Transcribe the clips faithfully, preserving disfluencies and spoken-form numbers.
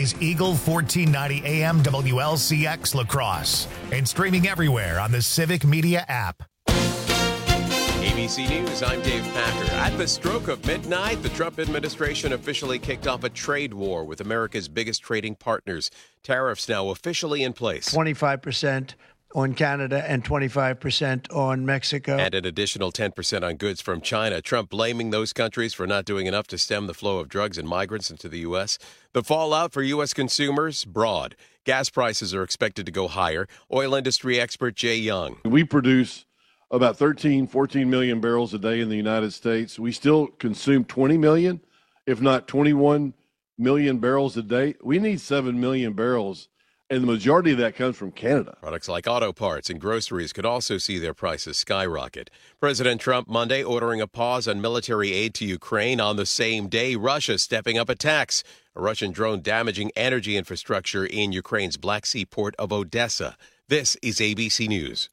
is Eagle fourteen ninety A M W L C X La Crosse and streaming everywhere on the Civic Media app. A B C News, I'm Dave Packer. At the stroke of midnight, the Trump administration officially kicked off a trade war with America's biggest trading partners. Tariffs now officially in place. twenty-five percent on Canada and twenty-five percent on Mexico. And an additional ten percent on goods from China. Trump blaming those countries for not doing enough to stem the flow of drugs and migrants into the U S. The fallout for U S consumers, broad. Gas prices are expected to go higher. Oil industry expert Jay Young. We produce about thirteen, fourteen million barrels a day in the United States. We still consume twenty million, if not twenty-one million barrels a day. We need seven million barrels, and the majority of that comes from Canada. Products like auto parts and groceries could also see their prices skyrocket. President Trump Monday ordering a pause on military aid to Ukraine. On the same day, Russia stepping up attacks. A Russian drone damaging energy infrastructure in Ukraine's Black Sea port of Odessa. This is A B C News.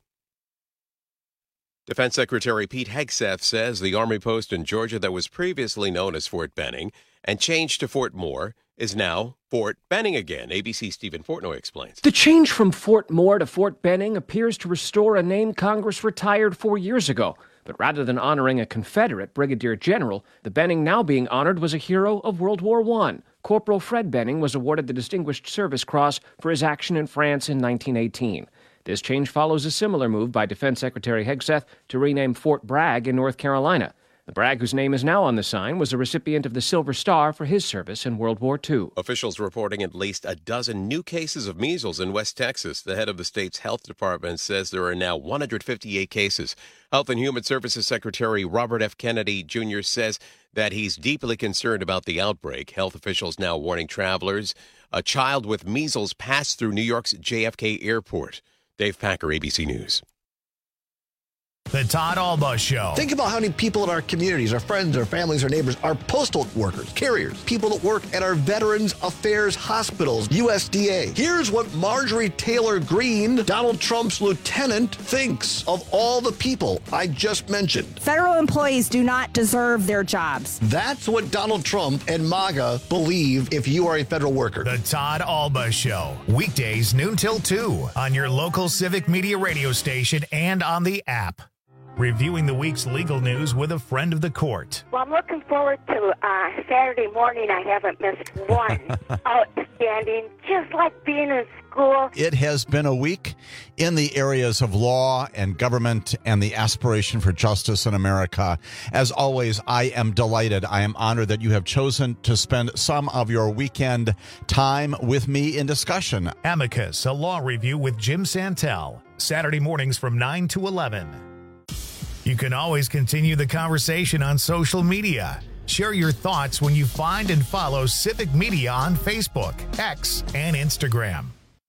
Defense Secretary Pete Hegseth says the Army post in Georgia that was previously known as Fort Benning and changed to Fort Moore is now Fort Benning again. A B C's Stephen Portnoy explains. The change from Fort Moore to Fort Benning appears to restore a name Congress retired four years ago. But rather than honoring a Confederate brigadier general, the Benning now being honored was a hero of World War One. Corporal Fred Benning was awarded the Distinguished Service Cross for his action in France in nineteen eighteen. This change follows a similar move by Defense Secretary Hegseth to rename Fort Bragg in North Carolina. The Bragg, whose name is now on the sign, was a recipient of the Silver Star for his service in World War Two. Officials reporting at least a dozen new cases of measles in West Texas. The head of the state's health department says there are now one hundred fifty-eight cases. Health and Human Services Secretary Robert F. Kennedy Junior says that he's deeply concerned about the outbreak. Health officials now warning travelers. A child with measles passed through New York's J F K airport. Dave Packer, A B C News. The Todd Alba Show. Think about how many people in our communities, our friends, our families, our neighbors, our postal workers, carriers, people that work at our Veterans Affairs hospitals, U S D A. Here's what Marjorie Taylor Greene, Donald Trump's lieutenant, thinks of all the people I just mentioned. Federal employees do not deserve their jobs. That's what Donald Trump and MAGA believe if you are a federal worker. The Todd Alba Show. Weekdays noon till two on your local Civic Media radio station and on the app. Reviewing the week's legal news with a friend of the court. Well, I'm looking forward to uh, Saturday morning. I haven't missed one. Outstanding, just like being in school. It has been a week in the areas of law and government and the aspiration for justice in America. As always, I am delighted. I am honored that you have chosen to spend some of your weekend time with me in discussion. Amicus, a law review with Jim Santel. Saturday mornings from nine to eleven. You can always continue the conversation on social media. Share your thoughts when you find and follow Civic Media on Facebook, X, and Instagram.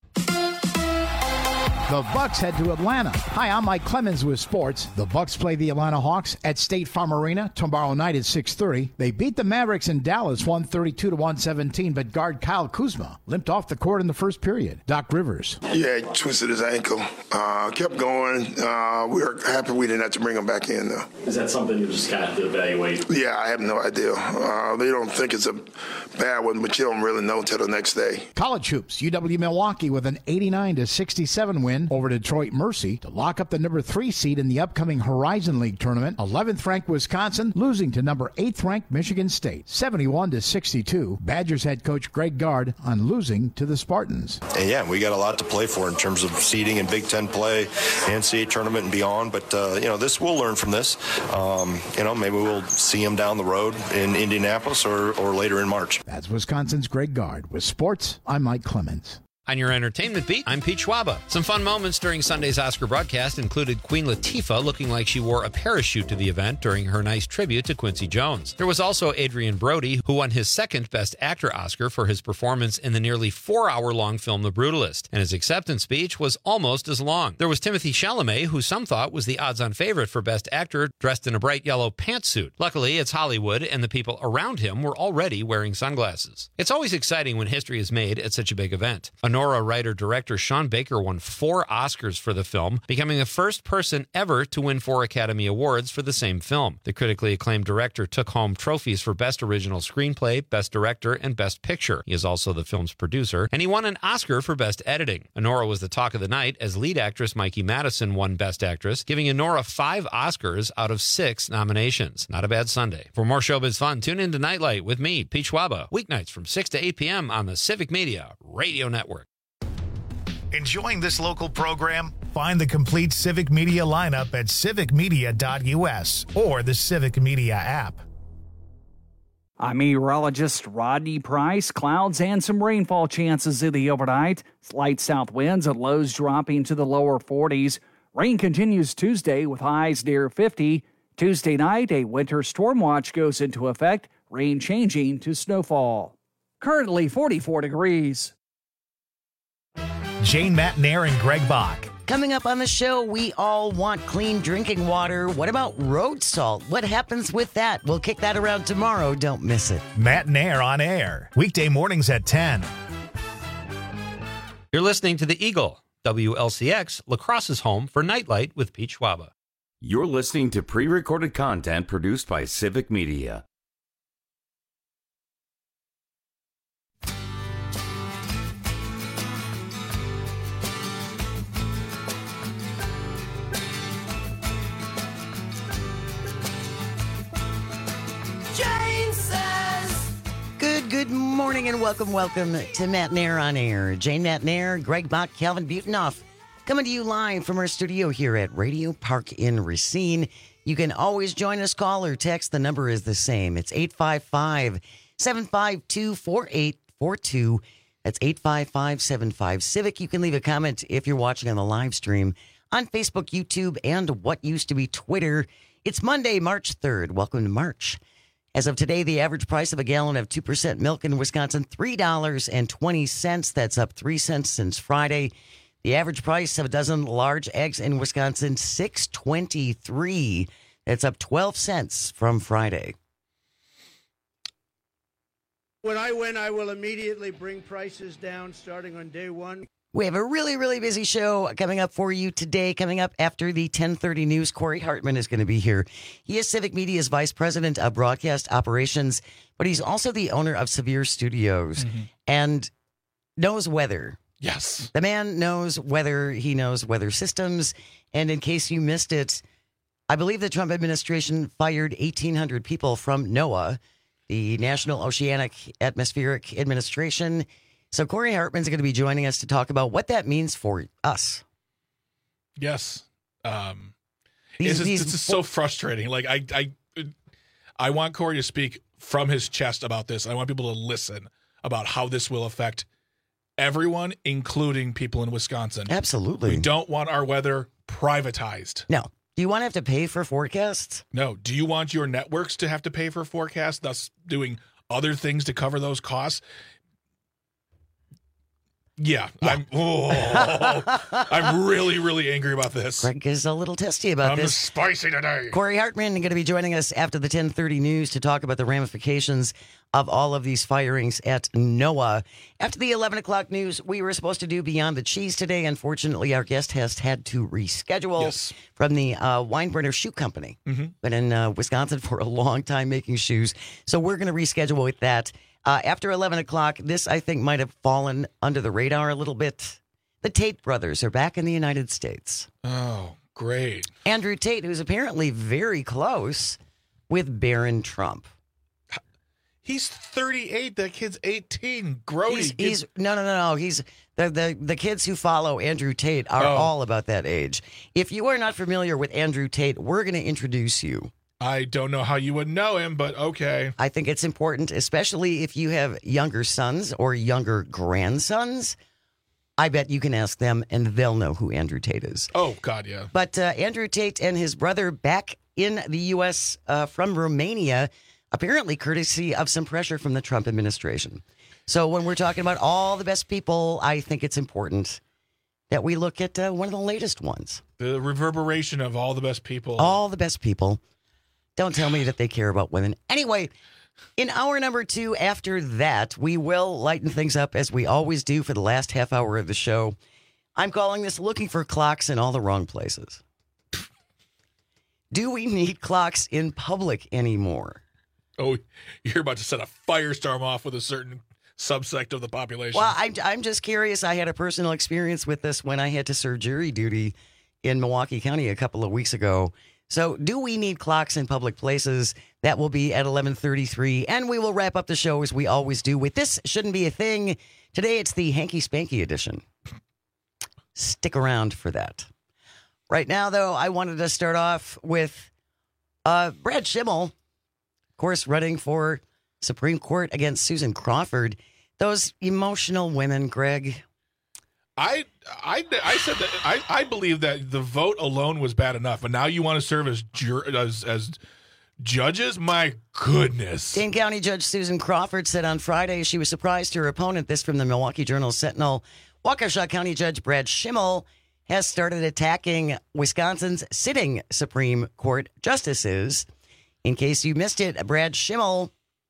The Bucks head to Atlanta. Hi, I'm Mike Clemens with sports. The Bucks play the Atlanta Hawks at State Farm Arena tomorrow night at six thirty. They beat the Mavericks in Dallas one thirty-two to one seventeen, but guard Kyle Kuzma limped off the court in the first period. Doc Rivers. Yeah, he twisted his ankle. Uh, kept going. Uh, we were happy we didn't have to bring him back in, though. Is that something you just got to evaluate? Yeah, I have no idea. Uh, they don't think it's a bad one, but you don't really know until the next day. College hoops. U W Milwaukee with an eighty-nine to sixty-seven win over Detroit Mercy to lock up the number three seed in the upcoming Horizon League tournament. eleventh ranked Wisconsin losing to number eighth ranked Michigan State, seventy-one to sixty-two. Badgers head coach Greg Gard on losing to the Spartans. And yeah, we got a lot to play for in terms of seeding and Big Ten play, N C double A tournament and beyond. But uh, you know, this we'll learn from this. Um, you know, maybe we'll see them down the road in Indianapolis or or later in March. That's Wisconsin's Greg Gard. With sports, I'm Mike Clemens. On your entertainment beat, I'm Pete Schwaba. Some fun moments during Sunday's Oscar broadcast included Queen Latifah looking like she wore a parachute to the event during her nice tribute to Quincy Jones. There was also Adrian Brody, who won his second Best Actor Oscar for his performance in the nearly four-hour-long film The Brutalist, and his acceptance speech was almost as long. There was Timothée Chalamet, who some thought was the odds-on favorite for Best Actor, dressed in a bright yellow pantsuit. Luckily, it's Hollywood, and the people around him were already wearing sunglasses. It's always exciting when history is made at such a big event. A Anora writer-director Sean Baker won four Oscars for the film, becoming the first person ever to win four Academy Awards for the same film. The critically acclaimed director took home trophies for Best Original Screenplay, Best Director, and Best Picture. He is also the film's producer, and he won an Oscar for Best Editing. Anora was the talk of the night as lead actress Mikey Madison won Best Actress, giving Anora five Oscars out of six nominations. Not a bad Sunday. For more showbiz fun, tune in to Nightlight with me, Pete Schwaba, weeknights from six to eight p.m. on the Civic Media Radio Network. Enjoying this local program? Find the complete Civic Media lineup at civic media dot u s or the Civic Media app. I'm meteorologist Rodney Price. Clouds and some rainfall chances in the overnight. Slight south winds and lows dropping to the lower forties. Rain continues Tuesday with highs near fifty. Tuesday night, a winter storm watch goes into effect, rain changing to snowfall. Currently forty-four degrees. Jane Matnair and Greg Bach. Coming up on the show, we all want clean drinking water. What about road salt? What happens with that? We'll kick that around tomorrow. Don't miss it. Matnair on air. Weekday mornings at ten. You're listening to The Eagle, W L C X, La Crosse's home for Nightlight with Pete Schwaba. You're listening to pre-recorded content produced by Civic Media. Good, good morning and welcome, welcome to Matnair on Air. Jane Matnair, Greg Bach, Calvin Butonoff, coming to you live from our studio here at Radio Park in Racine. You can always join us, call or text. The number is the same. It's eight five five, seven five two, four eight four two. That's eight five five, seven five, Civic. You can leave a comment if you're watching on the live stream on Facebook, YouTube, and what used to be Twitter. It's Monday, March third. Welcome to March. As of today, the average price of a gallon of two percent milk in Wisconsin, three dollars and twenty cents. That's up three cents since Friday. The average price of a dozen large eggs in Wisconsin, six dollars and twenty-three cents. That's up twelve cents from Friday. When I win, I will immediately bring prices down starting on day one. We have a really, really busy show coming up for you today. Coming up after the ten thirty news, Corey Hartman is going to be here. He is Civic Media's Vice President of Broadcast Operations, but he's also the owner of Severe Studios mm-hmm. and knows weather. Yes. The man knows weather. He knows weather systems. And in case you missed it, I believe the Trump administration fired eighteen hundred people from NOAA, the National Oceanic Atmospheric Administration. So Corey Hartman's going to be joining us to talk about what that means for us. Yes. Um, these, it's, these, it's just so frustrating. Like I, I, I want Corey to speak from his chest about this. I want people to listen about how this will affect everyone, including people in Wisconsin. Absolutely. We don't want our weather privatized. No. Do you want to have to pay for forecasts? No. Do you want your networks to have to pay for forecasts, thus doing other things to cover those costs? Yeah, yeah. I'm oh, I'm really, really angry about this. Greg is a little testy about I'm this. spicy today. Corey Hartman going to be joining us after the ten thirty news to talk about the ramifications of all of these firings at NOAA. After the eleven o'clock news, we were supposed to do Beyond the Cheese today. Unfortunately, our guest has had to reschedule yes. from the uh, Weinbrenner Shoe Company. Mm-hmm. Been in uh, Wisconsin for a long time making shoes. So we're going to reschedule with that. Uh, after eleven o'clock, this, I think, might have fallen under the radar a little bit. The Tate brothers are back in the United States. Oh, great. Andrew Tate, who's apparently very close with Barron Trump. He's thirty-eight. That kid's eighteen. Grody. He's, he's no, no, no, no. He's the, the the kids who follow Andrew Tate are oh. all about that age. If you are not familiar with Andrew Tate, we're going to introduce you. I don't know how you would know him, but okay. I think it's important, especially if you have younger sons or younger grandsons. I bet you can ask them, and they'll know who Andrew Tate is. Oh, God, yeah. But uh, Andrew Tate and his brother back in the U S uh, from Romania, apparently courtesy of some pressure from the Trump administration. So when we're talking about all the best people, I think it's important that we look at uh, one of the latest ones. The reverberation of all the best people. All the best people. Don't tell me that they care about women. Anyway, In hour number two, after that, we will lighten things up as we always do for the last half hour of the show. I'm calling this Looking for Clocks in All the Wrong Places. Do we need clocks in public anymore? Oh, you're about to set a firestorm off with a certain subsect of the population. Well, I'm, I'm just curious. I had a personal experience with this when I had to serve jury duty in Milwaukee County a couple of weeks ago. So do we need clocks in public places? That will be at eleven thirty-three, and we will wrap up the show as we always do with This Shouldn't Be a Thing. Today it's the Hanky Spanky edition. Stick around for that. Right now, though, I wanted to start off with uh, Brad Schimmel, of course, running for Supreme Court against Susan Crawford. Those emotional women, Greg. I I I said that I, I believe that the vote alone was bad enough, but now you want to serve as jur- as as judges? My goodness. Dane County Judge Susan Crawford said on Friday she was surprised her opponent, this from the Milwaukee Journal-Sentinel, Waukesha County Judge Brad Schimmel, has started attacking Wisconsin's sitting Supreme Court justices. In case you missed it, Brad Schimmel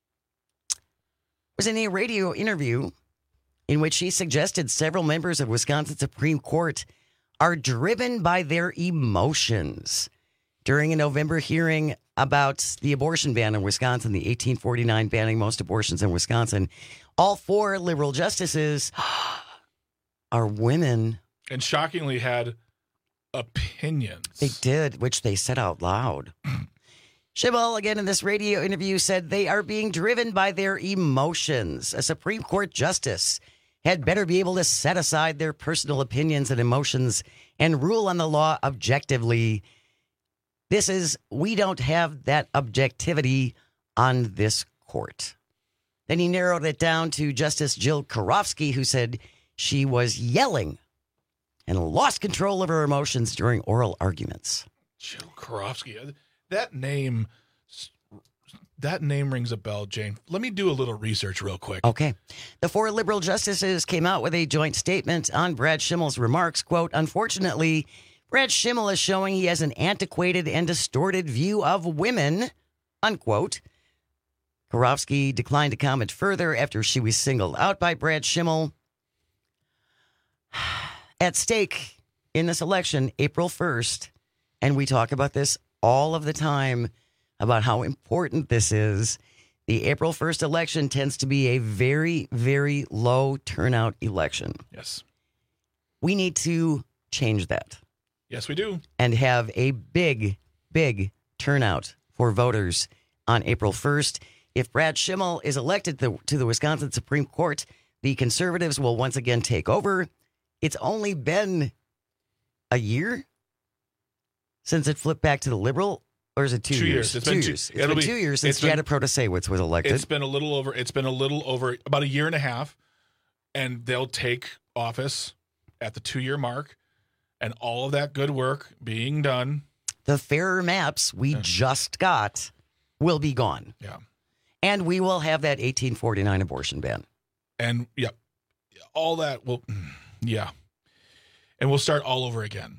was in a radio interview in which he suggested several members of Wisconsin Supreme Court are driven by their emotions. During a November hearing about the abortion ban in Wisconsin, the eighteen forty-nine banning most abortions in Wisconsin, all four liberal justices are women. And shockingly had opinions. They did, which they said out loud. Schimmel, again in this radio interview, said they are being driven by their emotions. A Supreme Court justice had better be able to set aside their personal opinions and emotions and rule on the law objectively. This is, we don't have that objectivity on this court. Then he narrowed it down to Justice Jill Karofsky, who said she was yelling and lost control of her emotions during oral arguments. Jill Karofsky. That name, that name rings a bell, Jane. Let me do a little research real quick. Okay. The four liberal justices came out with a joint statement on Brad Schimmel's remarks. Quote, unfortunately, Brad Schimmel is showing he has an antiquated and distorted view of women, unquote. Karofsky declined to comment further after she was singled out by Brad Schimmel. At stake in this election, April first, and we talk about this all of the time, about how important this is. The April first election tends to be a very, very low turnout election. Yes. We need to change that. Yes, we do. And have a big, big turnout for voters on April first. If Brad Schimmel is elected to, to the Wisconsin Supreme Court, the conservatives will once again take over. It's only been a year since it flipped back to the liberal, or is it two, two years? years? It's two been years. Two, it's been be, two years since Jana Protasewicz was elected. It's been a little over. It's been a little over about a year and a half, and they'll take office at the two-year mark, and all of that good work being done. The fairer maps we yeah. just got will be gone. Yeah, and we will have that eighteen forty-nine abortion ban. And yeah, all that will, yeah, and we'll start all over again.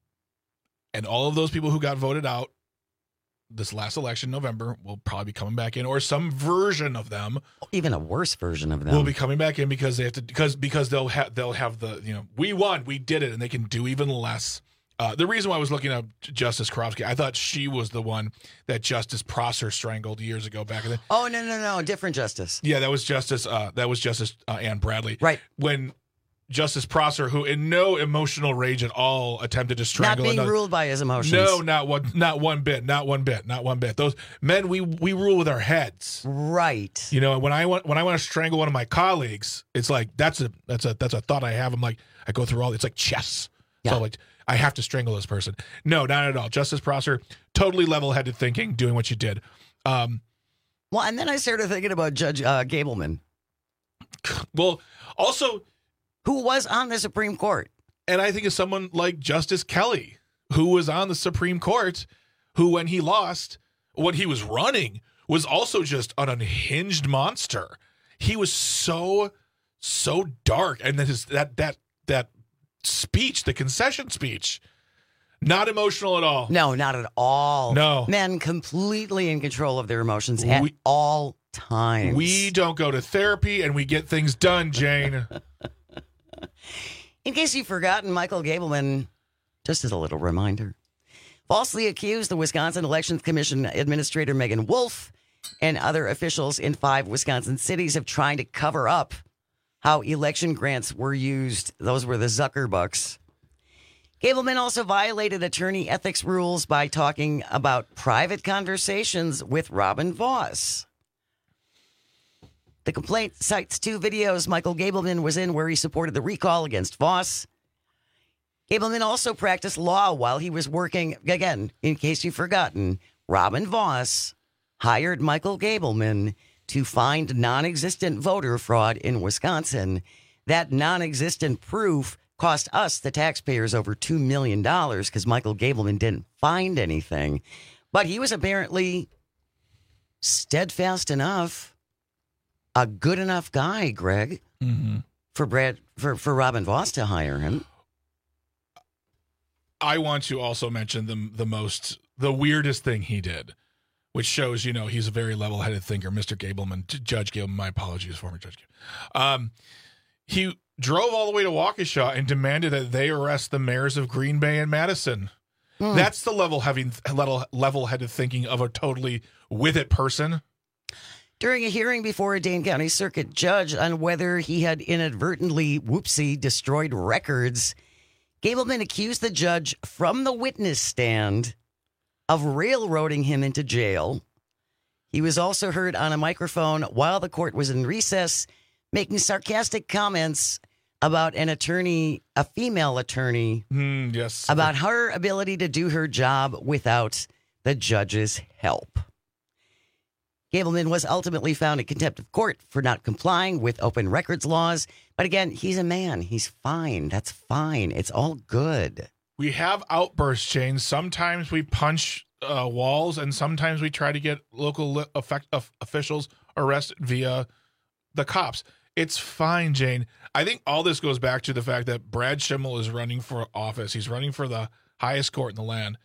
And all of those people who got voted out this last election, November, will probably be coming back in, or some version of them, even a worse version of them, will be coming back in because they have to, because because they'll have they'll have the you know we won, we did it, and they can do even less. Uh, the reason why I was looking at Justice Karofsky, I thought she was the one that Justice Prosser strangled years ago back in the. Oh no no no, different justice. Yeah, that was Justice. Uh, that was Justice uh, Ann Bradley. Right when. Justice Prosser, who in no emotional rage at all attempted to strangle. Not being another. ruled by his emotions. No, not one, not one bit, not one bit, not one bit. Those men, we we rule with our heads. Right. You know, when I want when I want to strangle one of my colleagues, it's like that's a that's a that's a thought I have. I'm like I go through all. It's like chess. Yeah. So like I have to strangle this person. No, not at all. Justice Prosser, totally level-headed thinking, doing what you did. Um, well, and then I started thinking about Judge uh, Gableman. Well, also. Who was on the Supreme Court. And I think of someone like Justice Kelly, who was on the Supreme Court, who, when he lost, when he was running, was also just an unhinged monster. He was so, so dark. And then his that that that speech, the concession speech, not emotional at all. No, not at all. No. Men completely in control of their emotions at we, all times. We don't go to therapy and we get things done, Jane. In case you've forgotten, Michael Gableman, just as a little reminder, falsely accused the Wisconsin Elections Commission Administrator Megan Wolf and other officials in five Wisconsin cities of trying to cover up how election grants were used. Those were the Zuckerbucks. Gableman also violated attorney ethics rules by talking about private conversations with Robin Voss. The complaint cites two videos Michael Gableman was in where he supported the recall against Voss. Gableman also practiced law while he was working. Again, in case you've forgotten, Robin Voss hired Michael Gableman to find non-existent voter fraud in Wisconsin. That non-existent proof cost us, the taxpayers, over two million dollars because Michael Gableman didn't find anything. But he was apparently steadfast enough, a good enough guy, Greg, mm-hmm. for Brad for, for Robin Voss to hire him. I want to also mention the the most the weirdest thing he did, which shows, you know, he's a very level-headed thinker, Mister Gableman, Judge Gableman. My apologies, former Judge Gableman. Um, he drove all the way to Waukesha and demanded that they arrest the mayors of Green Bay and Madison. Mm. That's the level-headed level-headed thinking of a totally with-it person. During a hearing before a Dane County Circuit judge on whether he had inadvertently, whoopsie, destroyed records, Gableman accused the judge from the witness stand of railroading him into jail. He was also heard on a microphone while the court was in recess, making sarcastic comments about an attorney, a female attorney, mm, yes, about her ability to do her job without the judge's help. Gableman was ultimately found in contempt of court for not complying with open records laws. But again, he's a man. He's fine. That's fine. It's all good. We have outbursts, Jane. Sometimes we punch uh, walls, and sometimes we try to get local li- effect- uh, officials arrested via the cops. It's fine, Jane. I think all this goes back to the fact that Brad Schimmel is running for office. He's running for the highest court in the land.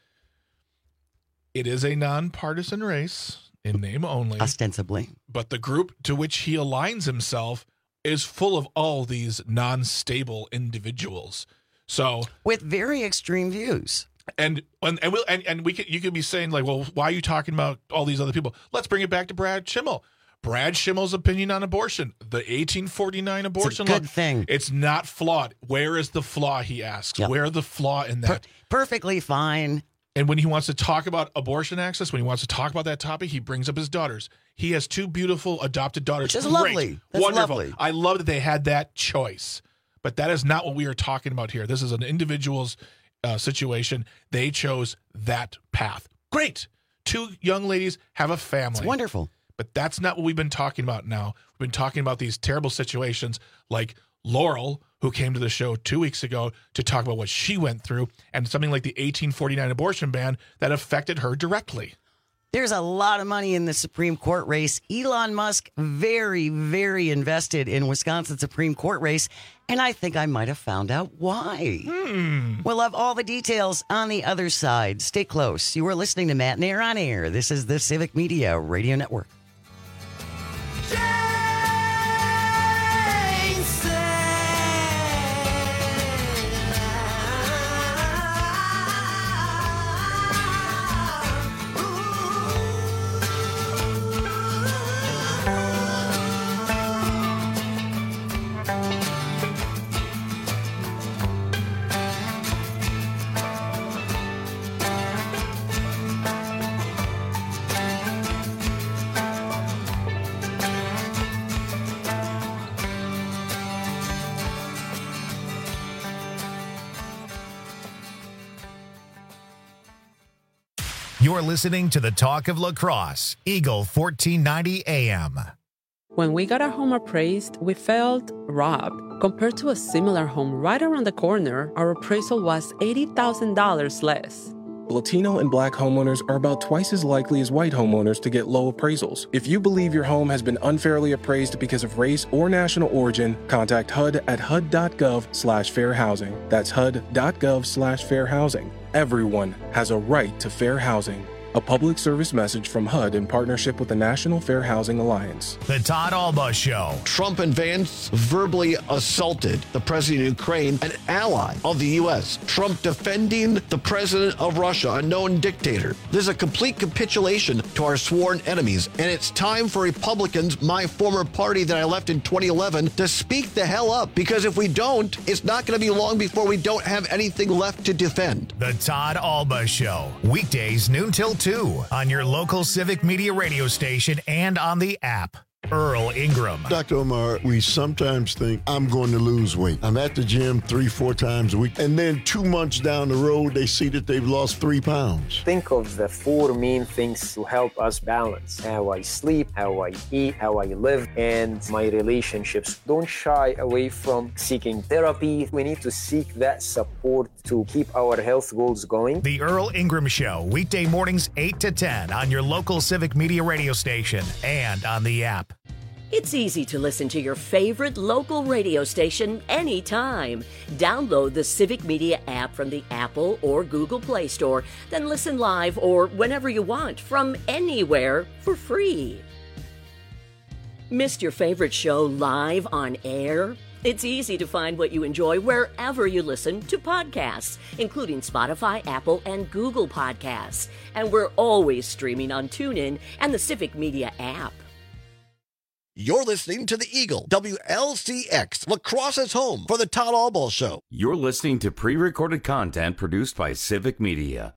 It is a nonpartisan race. In name only. Ostensibly. But the group to which he aligns himself is full of all these non-stable individuals. So with very extreme views. And and and, we'll, and, and we could, you could be saying, like, well, why are you talking about all these other people? Let's bring it back to Brad Schimmel. Brad Schimmel's opinion on abortion, the eighteen forty-nine abortion it's a good law. thing. It's not flawed. Where is the flaw, he asks. Yep. Where is the flaw in that? Per- perfectly fine. And when he wants to talk about abortion access, when he wants to talk about that topic, he brings up his daughters. He has two beautiful adopted daughters. Which is Great. lovely. That's Wonderful. lovely. I love that they had that choice. But that is not what we are talking about here. This is an individual's uh, situation. They chose that path. Great. Two young ladies have a family. It's wonderful. But that's not what we've been talking about now. We've been talking about these terrible situations like Laurel, who came to the show two weeks ago to talk about what she went through, and something like the eighteen forty-nine abortion ban that affected her directly. There's a lot of money in the Supreme Court race. Elon Musk, very, very invested in Wisconsin Supreme Court race, and I think I might have found out why. Hmm. We'll have all the details on the other side. Stay close. You are listening to Matt Nair on Air. This is the Civic Media Radio Network. You're listening to the Talk of La Crosse, Eagle fourteen ninety A M. When we got our home appraised, we felt robbed. Compared to a similar home right around the corner, our appraisal was eighty thousand dollars less. Latino and Black homeowners are about twice as likely as white homeowners to get low appraisals. If you believe your home has been unfairly appraised because of race or national origin, contact H U D at H U D dot gov slash fair housing. That's H U D dot gov slash fair housing. Everyone has a right to fair housing. A public service message from H U D in partnership with the National Fair Housing Alliance. The Todd Alba Show. Trump and Vance verbally assaulted the president of Ukraine, an ally of the U S. Trump defending the president of Russia, a known dictator. This is a complete capitulation to our sworn enemies, and it's time for Republicans, my former party that I left in twenty eleven, to speak the hell up, because if we don't, it's not going to be long before we don't have anything left to defend. The Todd Alba Show. Weekdays noon till two on your local Civic Media radio station and on the app. Earl Ingram. Doctor Omar, we sometimes think I'm going to lose weight. I'm at the gym three, four times a week. And then two months down the road, they see that they've lost three pounds. Think of the four main things to help us balance: how I sleep, how I eat, how I live, and my relationships. Don't shy away from seeking therapy. We need to seek that support to keep our health goals going. The Earl Ingram Show, weekday mornings eight to ten on your local Civic Media radio station and on the app. It's easy to listen to your favorite local radio station anytime. Download the Civic Media app from the Apple or Google Play Store, then listen live or whenever you want from anywhere for free. Missed your favorite show live on air? It's easy to find what you enjoy wherever you listen to podcasts, including Spotify, Apple, and Google Podcasts. And we're always streaming on TuneIn and the Civic Media app. You're listening to the Eagle, W L C X, La Crosse's home for the Todd Alba Show. You're listening to pre-recorded content produced by Civic Media.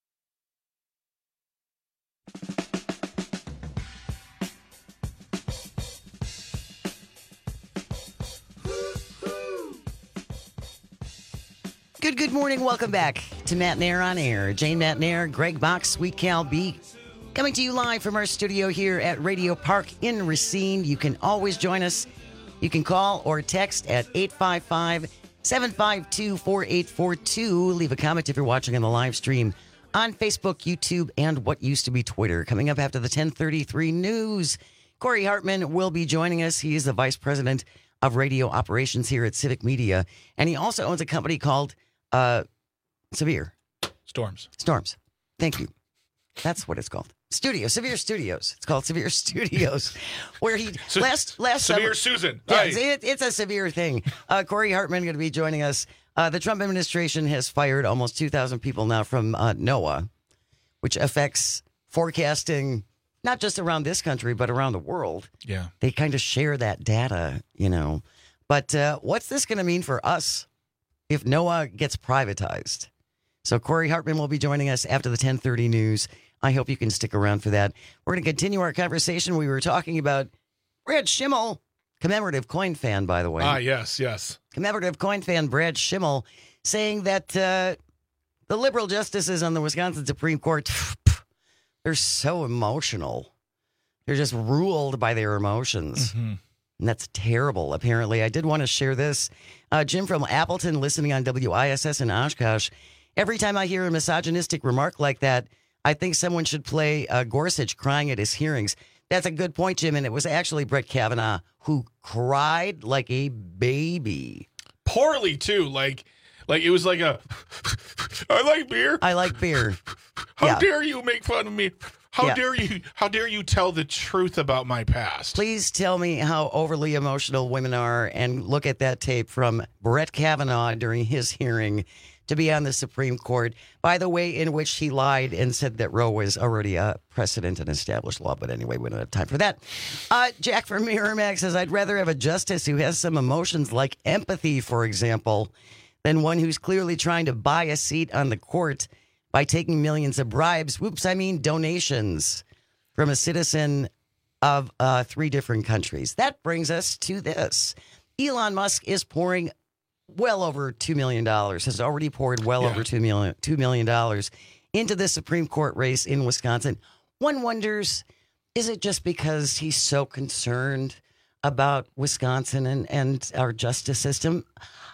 Good, good morning. Welcome back to Matt Nair on Air. Jane Matt Nair, Greg Bach, Sweet Cal B. Coming to you live from our studio here at Radio Park in Racine. You can always join us. You can call or text at eight five five, seven five two, four eight four two. Leave a comment if you're watching on the live stream on Facebook, YouTube, and what used to be Twitter. Coming up after the ten thirty-three news, Corey Hartman will be joining us. He is the Vice President of Radio Operations here at Civic Media, and he also owns a company called uh, Severe. Storms. Storms. Thank you. That's what it's called. Studio, Severe Studios. It's called Severe Studios, where he Se- last last Severe summer, Susan. Yeah, Right. it's, it, it's a severe thing. Uh, Corey Hartman going to be joining us. Uh, the Trump administration has fired almost two thousand people now from uh, NOAA, which affects forecasting not just around this country but around the world. Yeah, they kind of share that data, you know. But uh, what's this going to mean for us if NOAA gets privatized? So Corey Hartman will be joining us after the ten thirty news. I hope you can stick around for that. We're going to continue our conversation. We were talking about Brad Schimmel, commemorative coin fan, by the way. Ah, yes, yes. Commemorative coin fan Brad Schimmel saying that uh, the liberal justices on the Wisconsin Supreme Court, they're so emotional. They're just ruled by their emotions. Mm-hmm. And that's terrible, apparently. I did want to share this. Uh, Jim from Appleton, listening on W I S S in Oshkosh. Every time I hear a misogynistic remark like that, I think someone should play uh, Gorsuch crying at his hearings. That's a good point, Jim. And it was actually Brett Kavanaugh who cried like a baby. Poorly, too. Like, like it was like a, I like beer. I like beer. How Yeah. dare you make fun of me? How Yeah. dare you? How dare you tell the truth about my past? Please tell me how overly emotional women are and look at that tape from Brett Kavanaugh during his hearing to be on the Supreme Court. By the way, in which he lied and said that Roe was already a precedent and established law. But anyway, we don't have time for that. Uh, Jack from Miramax says, I'd rather have a justice who has some emotions like empathy, for example, than one who's clearly trying to buy a seat on the court by taking millions of bribes. Whoops, I mean donations from a citizen of uh, three different countries. That brings us to this. Elon Musk is pouring well over two million dollars, has already poured well Yeah. over two million dollars, two million dollars into the Supreme Court race in Wisconsin. One wonders, is it just because he's so concerned about Wisconsin and, and our justice system?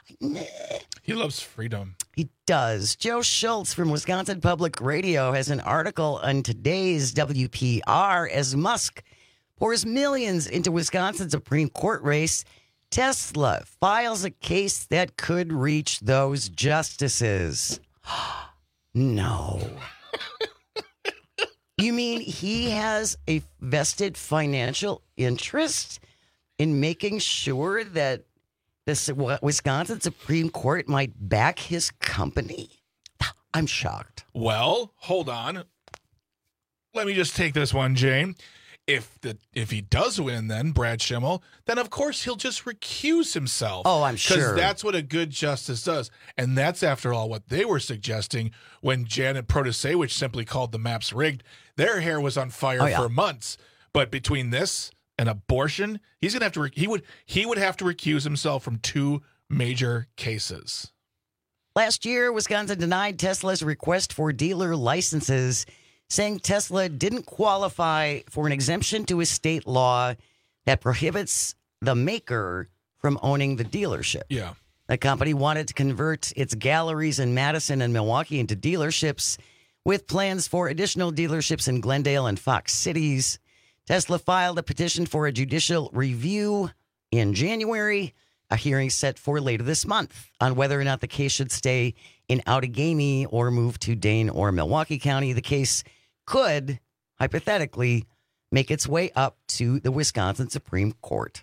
He loves freedom. He does. Joe Schultz from Wisconsin Public Radio has an article on today's W P R as Musk pours millions into Wisconsin Supreme Court race. Tesla files a case that could reach those justices. No. You mean he has a vested financial interest in making sure that the Wisconsin Supreme Court might back his company? I'm shocked. Well, hold on. Let me just take this one, Jane. If the if he does win, then Brad Schimmel, then of course he'll just recuse himself. Oh, I'm sure. Because that's what a good justice does. And that's, after all, what they were suggesting when Janet Protasewicz simply called the maps rigged. Their hair was on fire Oh, yeah. for months. But between this and abortion, he's gonna have to. Re- he would he would have to recuse himself from two major cases. Last year, Wisconsin denied Tesla's request for dealer licenses, saying Tesla didn't qualify for an exemption to a state law that prohibits the maker from owning the dealership. Yeah. The company wanted to convert its galleries in Madison and Milwaukee into dealerships, with plans for additional dealerships in Glendale and Fox Cities. Tesla filed a petition for a judicial review in January, a hearing set for later this month on whether or not the case should stay in Outagamie or move to Dane or Milwaukee County. The case could, hypothetically, make its way up to the Wisconsin Supreme Court.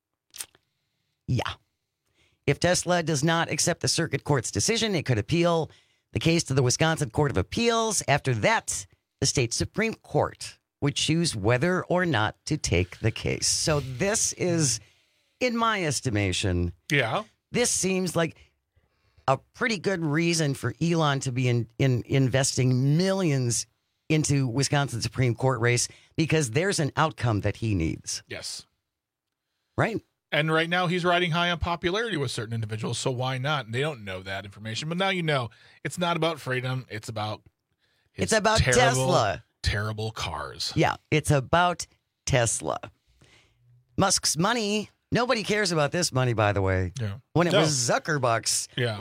Yeah. If Tesla does not accept the circuit court's decision, it could appeal the case to the Wisconsin Court of Appeals. After that, the state Supreme Court would choose whether or not to take the case. So this is, in my estimation, yeah, this seems like a pretty good reason for Elon to be in, in investing millions into Wisconsin Supreme Court race, because there's an outcome that he needs. Yes. Right. And right now he's riding high on popularity with certain individuals, so why not? And they don't know that information. But now you know. It's not about freedom. It's about his It's about terrible, Tesla. terrible cars. Yeah, it's about Tesla. Musk's money. Nobody cares about this money, by the way. Yeah. When it No. was Zuckerbucks. Yeah.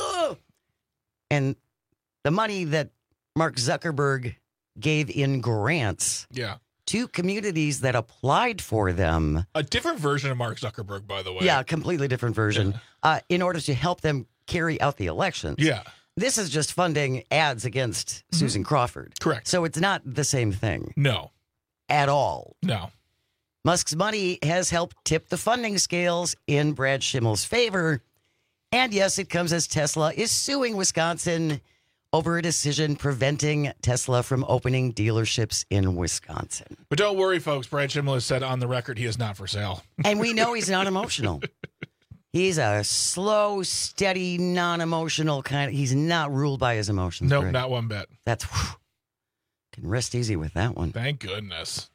And the money that Mark Zuckerberg gave in grants Yeah. to communities that applied for them. A different version of Mark Zuckerberg, by the way. Yeah, a completely different version. Yeah. Uh, in order to help them carry out the elections. Yeah. This is just funding ads against Mm-hmm. Susan Crawford. Correct. So it's not the same thing. No. At all. No. Musk's money has helped tip the funding scales in Brad Schimmel's favor. And yes, it comes as Tesla is suing Wisconsin over a decision preventing Tesla from opening dealerships in Wisconsin. But don't worry, folks. Brad Schimmel has said on the record he is not for sale. And we know he's not emotional. He's a slow, steady, non-emotional kind of, he's not ruled by his emotions. Nope, Greg. not one bit. That's, whew, can rest easy with that one. Thank goodness.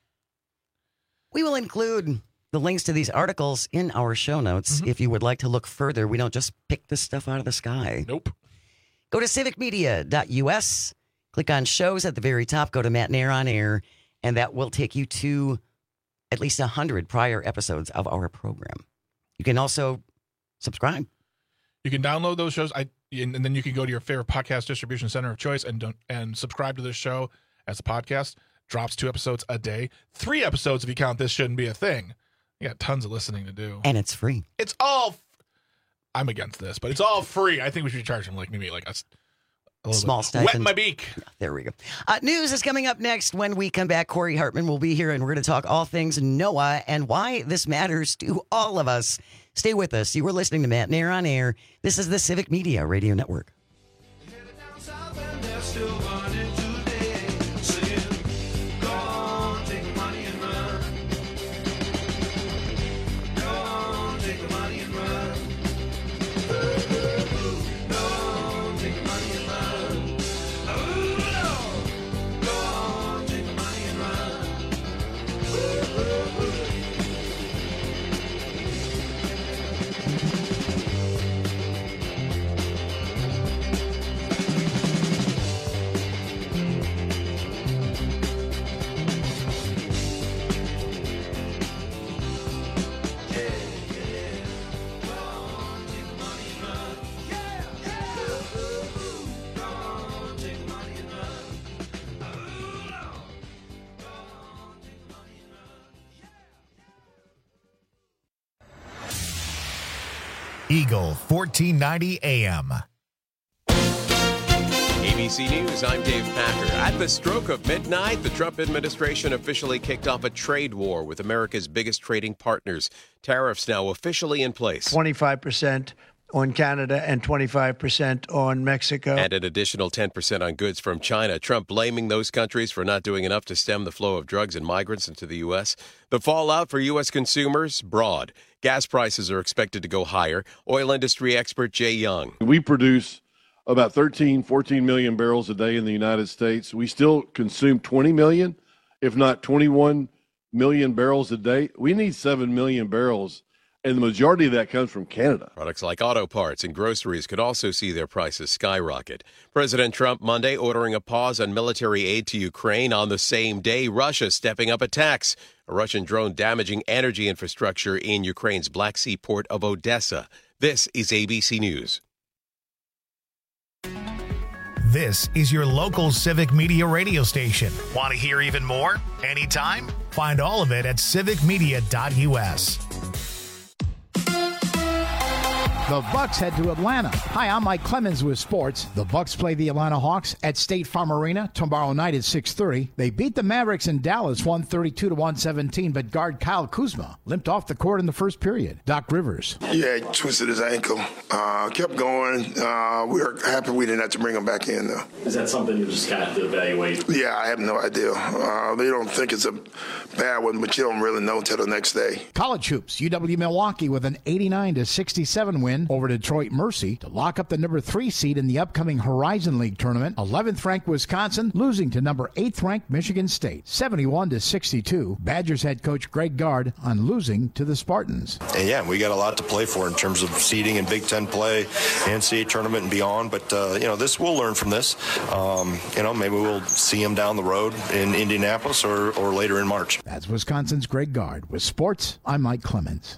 We will include the links to these articles in our show notes Mm-hmm. if you would like to look further. We don't just pick this stuff out of the sky. Nope. Go to civic media dot U S, click on shows at the very top, go to Matt Nair on Air, and that will take you to at least one hundred prior episodes of our program. You can also subscribe. You can download those shows, I, and then you can go to your favorite podcast distribution center of choice and don't, and subscribe to this show as a podcast. Drops two episodes a day. Three episodes if you count This Shouldn't Be a Thing. You got tons of listening to do. And it's free. It's all... I'm against this, but it's all free. I think we should charge them like maybe like a, a little Small bit. stipend. Wet my beak. There we go. Uh, news is coming up next. When we come back, Corey Hartman will be here, and we're going to talk all things Noah and why this matters to all of us. Stay with us. You were listening to Matt Nair on Air. This is the Civic Media Radio Network. Eagle fourteen ninety A M. A B B C News, I'm Dave Packer. At the stroke of midnight, the Trump administration officially kicked off a trade war with America's biggest trading partners. Tariffs now officially in place. twenty-five percent on Canada and twenty-five percent on Mexico. And an additional ten percent on goods from China. Trump blaming those countries for not doing enough to stem the flow of drugs and migrants into the U S. The fallout for U S consumers, broad. Gas prices are expected to go higher. Oil industry expert Jay Young. We produce about thirteen, fourteen million barrels a day in the United States. We still consume twenty million, if not twenty-one million barrels a day. We need seven million barrels, and the majority of that comes from Canada. Products like auto parts and groceries could also see their prices skyrocket. President Trump Monday ordering a pause on military aid to Ukraine. On the same day, Russia stepping up attacks. A Russian drone damaging energy infrastructure in Ukraine's Black Sea port of Odessa. This is A B C News. This is your local Civic Media radio station. Want to hear even more? Anytime? Find all of it at civic media dot U S. The Bucks head to Atlanta. Hi, I'm Mike Clemens with sports. The Bucks play the Atlanta Hawks at State Farm Arena tomorrow night at six thirty. They beat the Mavericks in Dallas one thirty-two to one seventeen, but guard Kyle Kuzma limped off the court in the first period. Doc Rivers. Yeah, he twisted his ankle. Uh, kept going. Uh, we were happy we didn't have to bring him back in, though. Is that something you just got to evaluate? Yeah, I have no idea. Uh, they don't think it's a bad one, but you don't really know until the next day. College hoops. U W Milwaukee with an eighty-nine to sixty-seven win over Detroit Mercy to lock up the number three seed in the upcoming Horizon League tournament. eleventh ranked Wisconsin losing to number eighth ranked Michigan State, seventy-one to sixty-two. Badgers head coach Greg Gard on losing to the Spartans. And yeah, we got a lot to play for in terms of seeding and Big Ten play, N C A A tournament and beyond. But uh, you know, this we'll learn from this. Um, you know, maybe we'll see them down the road in Indianapolis or or later in March. That's Wisconsin's Greg Gard. With sports, I'm Mike Clemens.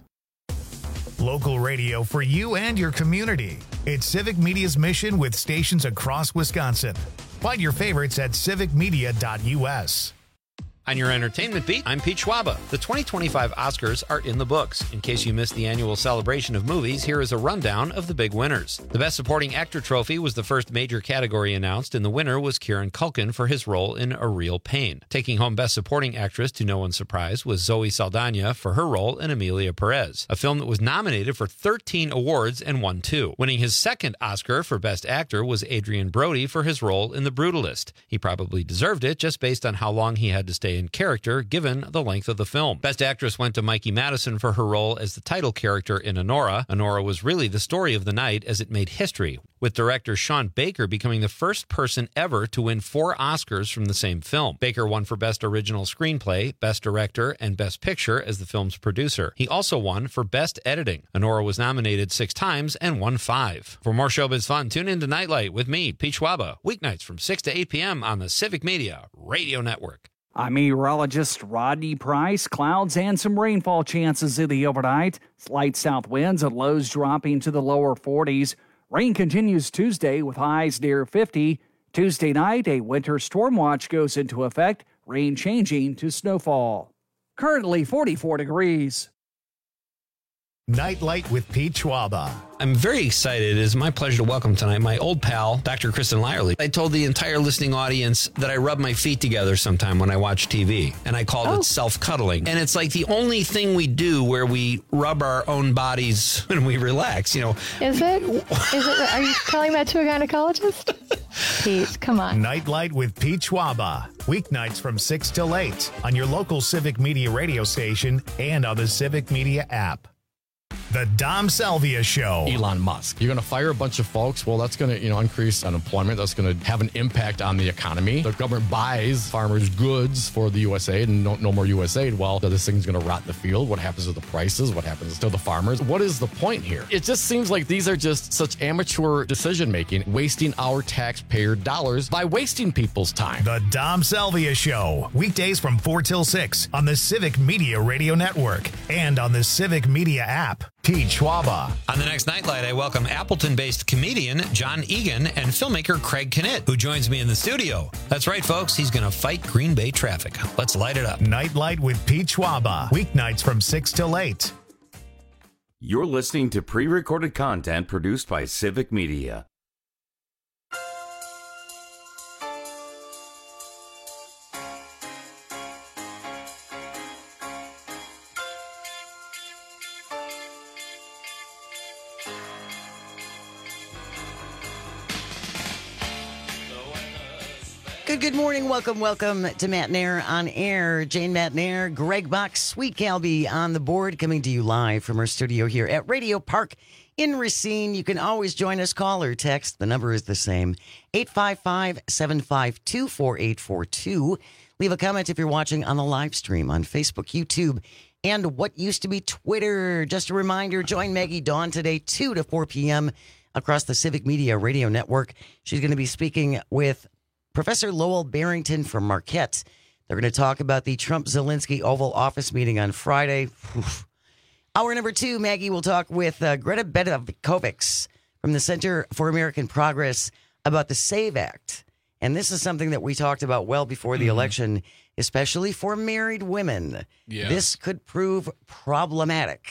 Local radio for you and your community. It's Civic Media's mission with stations across Wisconsin. Find your favorites at civic media dot U S. On your entertainment beat, I'm Pete Schwaba. The twenty twenty-five Oscars are in the books. In case you missed the annual celebration of movies, here is a rundown of the big winners. The Best Supporting Actor trophy was the first major category announced, and the winner was Kieran Culkin for his role in A Real Pain. Taking home Best Supporting Actress, to no one's surprise, was Zoe Saldana for her role in Emilia Perez, a film that was nominated for thirteen awards and won two. Winning his second Oscar for Best Actor was Adrian Brody for his role in The Brutalist. He probably deserved it just based on how long he had to stay in character given the length of the film. Best Actress went to Mikey Madison for her role as the title character in Anora. Anora was really the story of the night as it made history, with director Sean Baker becoming the first person ever to win four Oscars from the same film. Baker won for Best Original Screenplay, Best Director, and Best Picture as the film's producer. He also won for Best Editing. Anora was nominated six times and won five. For more showbiz fun, tune in to Nightlight with me, Pete Schwaba, weeknights from six to eight p.m. on the Civic Media Radio Network. I'm meteorologist Rodney Price. Clouds and some rainfall chances in the overnight. Slight south winds and lows dropping to the lower forties. Rain continues Tuesday with highs near fifty. Tuesday night, a winter storm watch goes into effect, rain changing to snowfall. Currently forty-four degrees. Nightlight with Pete Schwaba. I'm very excited. It is my pleasure to welcome tonight my old pal, Doctor Kristen Lyerly. I told the entire listening audience that I rub my feet together sometime when I watch T V, and I called oh. it self-cuddling. And it's like the only thing we do where we rub our own bodies when we relax, you know. Is it? Is it? Are you telling that to a gynecologist? Pete, come on. Nightlight with Pete Schwaba. Weeknights from six till eight on your local Civic Media radio station and on the Civic Media app. The Dom Salvia Show. Elon Musk. You're going to fire a bunch of folks. Well, that's going to, you know, increase unemployment. That's going to have an impact on the economy. The government buys farmers' goods for the U S A I D and no, no more U S A I D. Well, this thing's going to rot in the field. What happens to the prices? What happens to the farmers? What is the point here? It just seems like these are just such amateur decision-making, wasting our taxpayer dollars by wasting people's time. The Dom Salvia Show. Weekdays from four till six on the Civic Media Radio Network and on the Civic Media app. Pete Schwaba. On the next Nightlight, I welcome Appleton-based comedian John Egan and filmmaker Craig Knitt, who joins me in the studio. That's right, folks. He's going to fight Green Bay traffic. Let's light it up. Nightlight with Pete Schwaba. Weeknights from six till eight. You're listening to pre-recorded content produced by Civic Media. Good, good morning. Welcome, welcome to Matt Nair on air. Jane Matt Nair, Greg Bach, Sweet Calby on the board, coming to you live from our studio here at Radio Park in Racine. You can always join us, call or text. The number is the same, eight five five, seven five two, four eight four two. Leave a comment if you're watching on the live stream on Facebook, YouTube, and what used to be Twitter. Just a reminder, join Maggie Dawn today, two to four p.m. across the Civic Media Radio Network. She's going to be speaking with Professor Lowell Barrington from Marquette. They're going to talk about the Trump-Zelensky Oval Office meeting on Friday. Oof. Hour number two, Maggie will talk with uh, Greta Bedovic from the Center for American Progress about the SAVE Act. And this is something that we talked about well before the mm-hmm. election, especially for married women. Yes. This could prove problematic.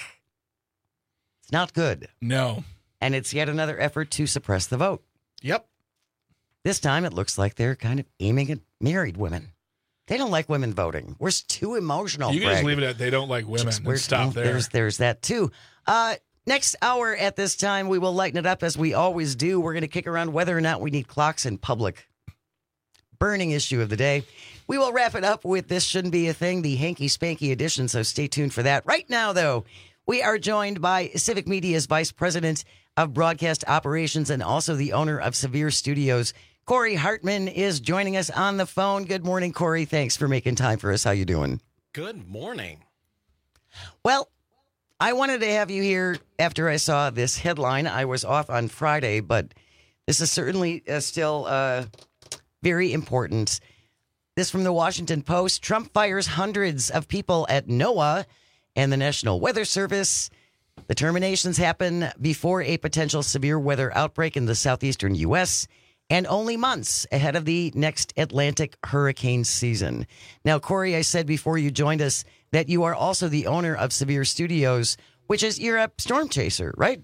It's not good. No. And it's yet another effort to suppress the vote. Yep. This time it looks like they're kind of aiming at married women. They don't like women voting. We're too emotional. You can Greg. just leave it at they don't like women Just, and stop there. There's, there's that too. Uh, next hour at this time, we will lighten it up as we always do. We're going to kick around whether or not we need clocks in public. Burning issue of the day. We will wrap it up with This Shouldn't Be a Thing, the hanky spanky edition, so stay tuned for that. Right now, though, we are joined by Civic Media's Vice President of Broadcast Operations and also the owner of Severe Studios. Corey Hartman is joining us on the phone. Good morning, Corey. Thanks for making time for us. How you doing? Good morning. Well, I wanted to have you here after I saw this headline. I was off on Friday, but this is certainly uh, still uh, very important. This from the Washington Post. Trump fires hundreds of people at NOAA and the National Weather Service. The terminations happen before a potential severe weather outbreak in the southeastern U S and only months ahead of the next Atlantic hurricane season. Now, Corey, I said before you joined us that you are also the owner of Severe Studios, which is you're a storm chaser, right?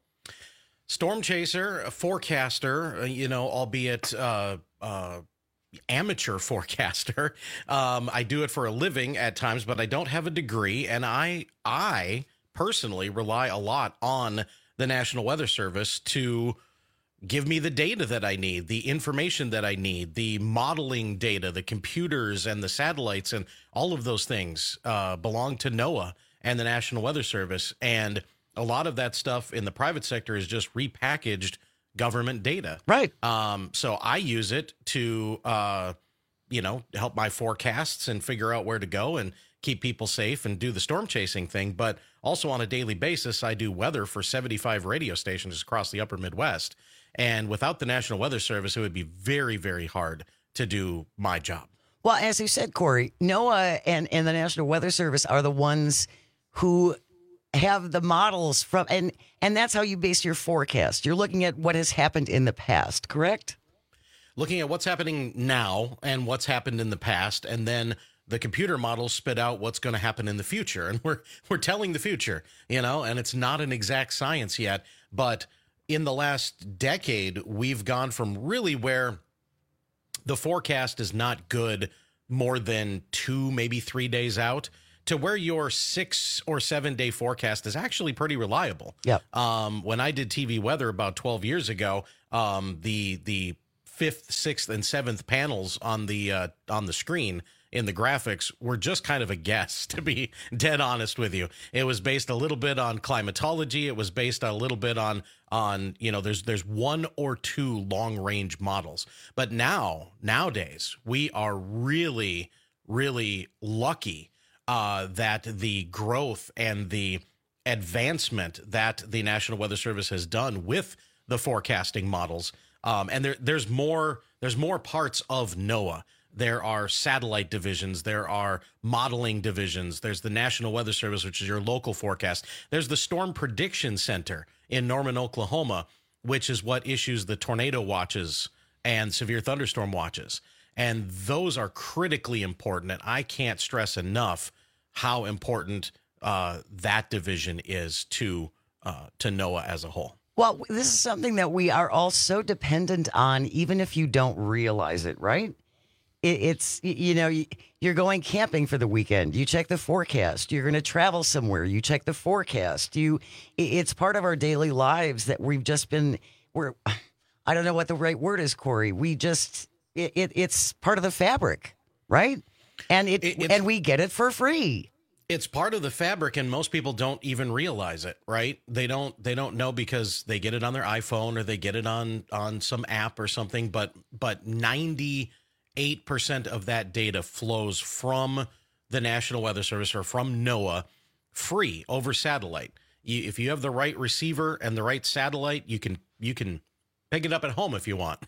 Storm chaser, a forecaster, you know, albeit uh, uh, amateur forecaster. Um, I do it for a living at times, but I don't have a degree, and I I personally rely a lot on the National Weather Service to give me the data that I need, the information that I need, the modeling data, the computers and the satellites, and all of those things uh, belong to NOAA and the National Weather Service. And a lot of that stuff in the private sector is just repackaged government data. Right. Um, so I use it to, uh, you know, help my forecasts and figure out where to go and keep people safe and do the storm chasing thing. But also on a daily basis, I do weather for seventy-five radio stations across the upper Midwest. And without the National Weather Service, it would be very, very hard to do my job. Well, as you said, Corey, NOAA and, and the National Weather Service are the ones who have the models from, and, and that's how you base your forecast. You're looking at what has happened in the past, correct? Looking at what's happening now and what's happened in the past, and then the computer models spit out what's going to happen in the future. And we're we're telling the future, you know, and it's not an exact science yet, but in the last decade, we've gone from really where the forecast is not good more than two, maybe three days out, to where your six or seven day forecast is actually pretty reliable. Yeah. Um, when I did T V weather about twelve years ago, um, the the fifth, sixth, and seventh panels on the uh, on the screen in the graphics were just kind of a guess, to be dead honest with you. It was based a little bit on climatology. It was based a little bit on, on you know, there's there's one or two long-range models. But now, nowadays, we are really, really lucky uh, that the growth and the advancement that the National Weather Service has done with the forecasting models. Um, and there, there's more there's more parts of NOAA. There are satellite divisions. There are modeling divisions. There's the National Weather Service, which is your local forecast. There's the Storm Prediction Center in Norman, Oklahoma, which is what issues the tornado watches and severe thunderstorm watches. And those are critically important. And I can't stress enough how important uh, that division is to uh, to NOAA as a whole. Well, this is something that we are all so dependent on, even if you don't realize it, right? It's, you know, you're going camping for the weekend. You check the forecast. You're going to travel somewhere. You check the forecast. You, it's part of our daily lives that we've just been, we're, I don't know what the right word is, Corey. We just, it, it it's part of the fabric, right? And it, It- and we get it for free. It's part of the fabric, and most people don't even realize it, right? They don't they don't know because they get it on their iPhone or they get it on on some app or something. But but ninety-eight percent of that data flows from the National Weather Service or from NOAA, free over satellite. You, if you have the right receiver and the right satellite, you can you can pick it up at home if you want.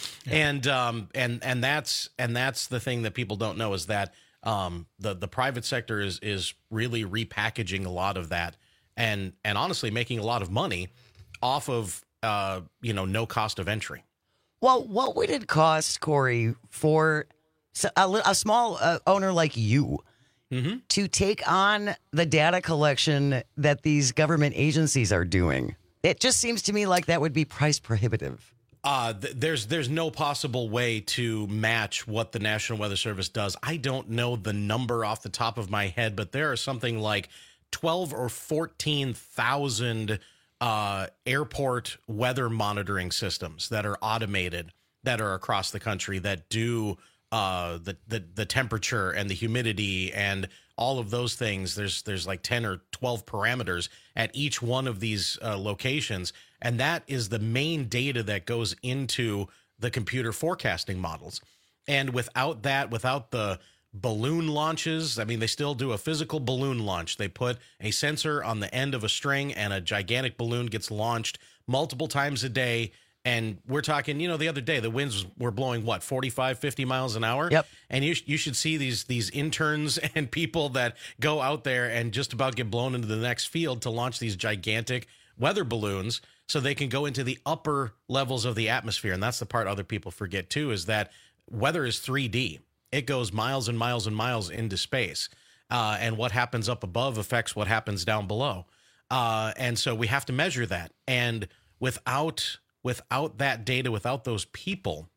and um and and that's and that's the thing that people don't know is that. Um, the the private sector is is really repackaging a lot of that, and and honestly making a lot of money off of uh, you know no cost of entry. Well, what would it cost, Corey, for a, li- a small uh, owner like you mm-hmm. to take on the data collection that these government agencies are doing? It just seems to me like that would be price prohibitive. Uh, th- there's there's no possible way to match what the National Weather Service does. I don't know the number off the top of my head, but there are something like twelve or fourteen thousand uh, airport weather monitoring systems that are automated that are across the country that do uh, the, the the temperature and the humidity and all of those things. There's there's like ten or twelve parameters at each one of these uh, locations. And that is the main data that goes into the computer forecasting models. And without that, without the balloon launches, I mean, they still do a physical balloon launch. They put a sensor on the end of a string and a gigantic balloon gets launched multiple times a day. And we're talking, you know, the other day, the winds were blowing, what, forty-five, fifty miles an hour? Yep. And you you should see these these interns and people that go out there and just about get blown into the next field to launch these gigantic weather balloons so they can go into the upper levels of the atmosphere. And that's the part other people forget, too, is that weather is three D. It goes miles and miles and miles into space. Uh, and what happens up above affects what happens down below. Uh, and so we have to measure that. And without... Without that data, without those people,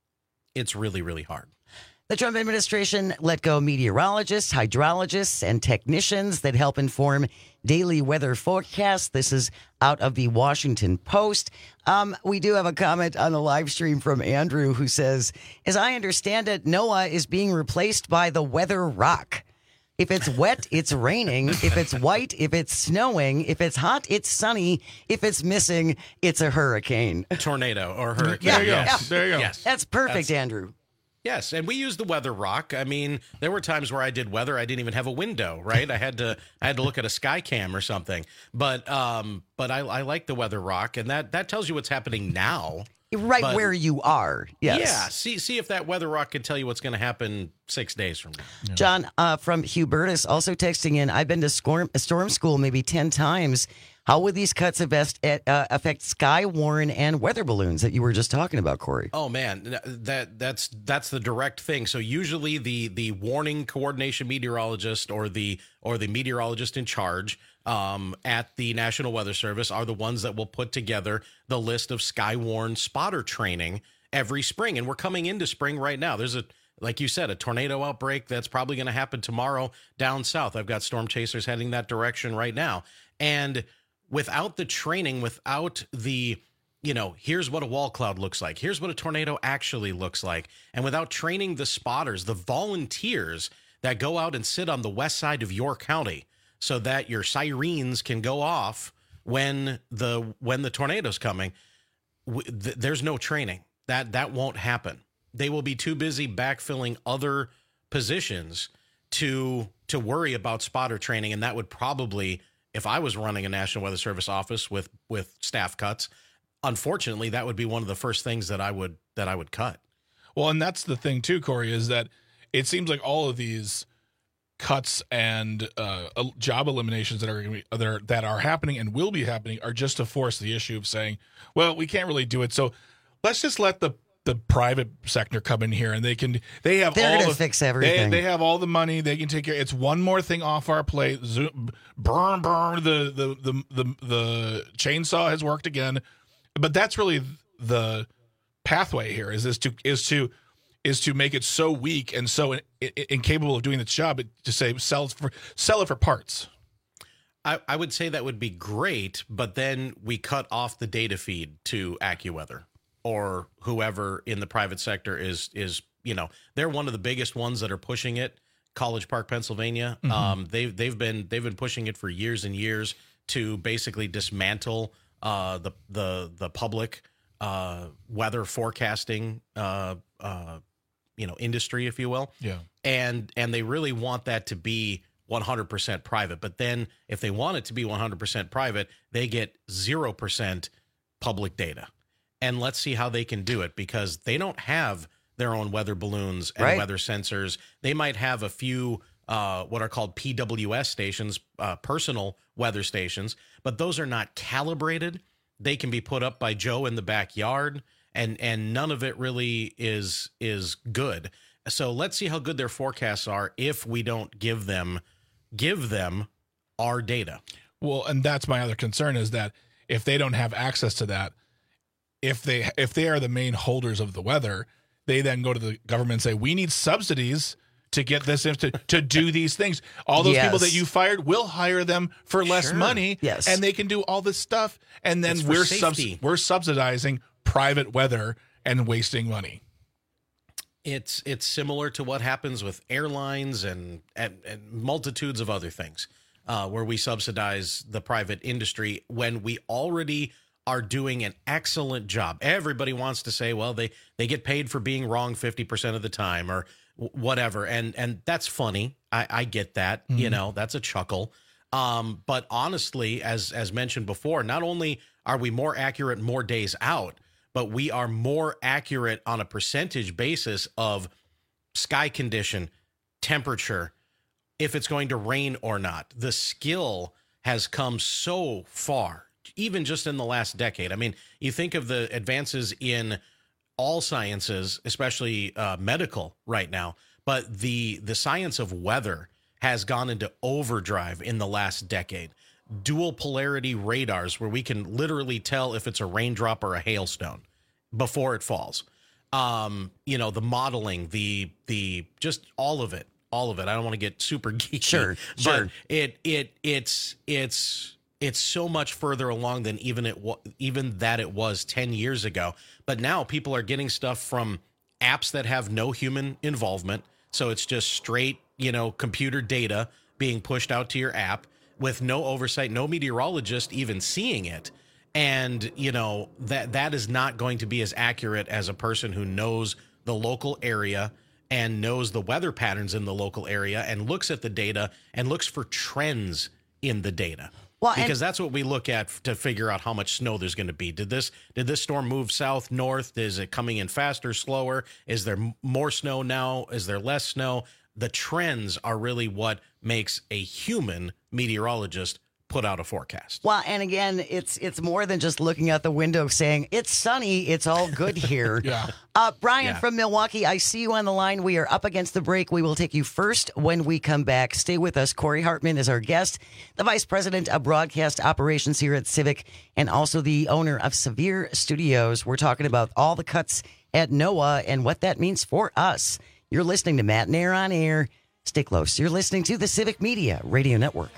it's really, really hard. The Trump administration let go meteorologists, hydrologists, and technicians that help inform daily weather forecasts. This is out of the Washington Post. Um, we do have a comment on the live stream from Andrew who says, as I understand it, NOAA is being replaced by the Weather Rock. If it's wet, it's raining. If it's white, if it's snowing. If it's hot, it's sunny. If it's missing, it's a hurricane. Tornado or hurricane. Yeah, There you go. Yes. There you go. Yes. That's perfect, That's- Andrew. Yes, and we use the Weather Rock. I mean, there were times where I did weather. I didn't even have a window, right? I had to I had to look at a sky cam or something. But um, but I, I like the Weather Rock, and that that tells you what's happening now. Right But- where you are. Yes. Yeah. See see if that Weather Rock can tell you what's going to happen six days from now. John uh, from Hubertus also texting in, I've been to storm, storm school maybe ten times. How would these cuts affect, uh, affect Skywarn and weather balloons that you were just talking about, Corey? Oh man, that that's that's the direct thing. So usually the the warning coordination meteorologist or the or the meteorologist in charge um, at the National Weather Service are the ones that will put together the list of Skywarn spotter training every spring. And we're coming into spring right now. There's a like you said, a tornado outbreak that's probably going to happen tomorrow down south. I've got storm chasers heading that direction right now. And without the training, without the, you know, here's what a wall cloud looks like, here's what a tornado actually looks like, and without training the spotters, the volunteers that go out and sit on the west side of your county so that your sirens can go off when the when the tornado's coming, w- th- there's no training. That that won't happen. They will be too busy backfilling other positions to to worry about spotter training, and that would probably, if I was running a National Weather Service office with with staff cuts, unfortunately, that would be one of the first things that I would that I would cut. Well, and that's the thing too, Corey, is that it seems like all of these cuts and uh, job eliminations that are gonna be, that are that are happening and will be happening are just to force the issue of saying, well, we can't really do it, so let's just let the the private sector come in here and they can they have They're all gonna the, fix everything. They, they have all the money. They can take care. It's one more thing off our plate. Zoom, burn, burn. The, the the the the chainsaw has worked again, but that's really the pathway here. Is is to is to is to make it so weak and so in, in, incapable of doing its job to say sell it for sell it for parts. I, I would say that would be great, but then we cut off the data feed to AccuWeather or whoever in the private sector is, is, you know, they're one of the biggest ones that are pushing it. College Park, Pennsylvania. Mm-hmm. Um, they've, they've been, they've been pushing it for years and years to basically dismantle uh, the, the, the public uh, weather forecasting, uh, uh, you know, industry, if you will. Yeah. And, and they really want that to be one hundred percent private. But then if they want it to be one hundred percent private, they get zero percent public data. And let's see how they can do it, because they don't have their own weather balloons and Right. weather sensors. They might have a few uh, what are called P W S stations, uh, personal weather stations, but those are not calibrated. They can be put up by Joe in the backyard, and and none of it really is is good. So let's see how good their forecasts are if we don't give them give them our data. Well, and that's my other concern, is that if they don't have access to that, if they if they are the main holders of the weather, they then go to the government and say, we need subsidies to get this to, to do these things. All those Yes. people that you fired, we'll hire them for less Sure. money. Yes. And they can do all this stuff. And then It's for we're safety. subs- we're subsidizing private weather and wasting money. It's it's similar to what happens with airlines and and, and multitudes of other things, uh, where we subsidize the private industry when we already are doing an excellent job. Everybody wants to say, well, they they get paid for being wrong fifty percent of the time, or w- whatever, and and that's funny. I, I get that. Mm-hmm. You know, that's a chuckle. Um, but honestly, as as mentioned before, not only are we more accurate more days out, but we are more accurate on a percentage basis of sky condition, temperature, if it's going to rain or not. The skill has come so far, even just in the last decade. I mean, you think of the advances in all sciences, especially uh, medical right now, but the the science of weather has gone into overdrive in the last decade. Dual polarity radars, where we can literally tell if it's a raindrop or a hailstone before it falls. Um, you know, the modeling, the the just all of it, all of it. I don't want to get super geeky, Sure, but sure. it it it's it's it's so much further along than even it wa- even that it was ten years ago. But now people are getting stuff from apps that have no human involvement, so it's just straight, you know, computer data being pushed out to your app with no oversight, no meteorologist even seeing it. And, you know, that that is not going to be as accurate as a person who knows the local area and knows the weather patterns in the local area and looks at the data and looks for trends in the data. Well, and- because that's what we look at to figure out how much snow there's going to be. Did this did this storm move south, north? Is it coming in faster, slower? Is there m- more snow now? Is there less snow? The trends are really what makes a human meteorologist put out a forecast. Well, and again, it's it's more than just looking out the window saying, it's sunny, it's all good here. Yeah. Uh, Brian Yeah. from Milwaukee, I see you on the line. We are up against the break. We will take you first when we come back. Stay with us. Corey Hartman is our guest, the Vice President of Broadcast Operations here at Civic, and also the owner of Severe Studios. We're talking about all the cuts at NOAA and what that means for us. You're listening to Matt Nair on Air. Stay close. You're listening to the Civic Media Radio Network.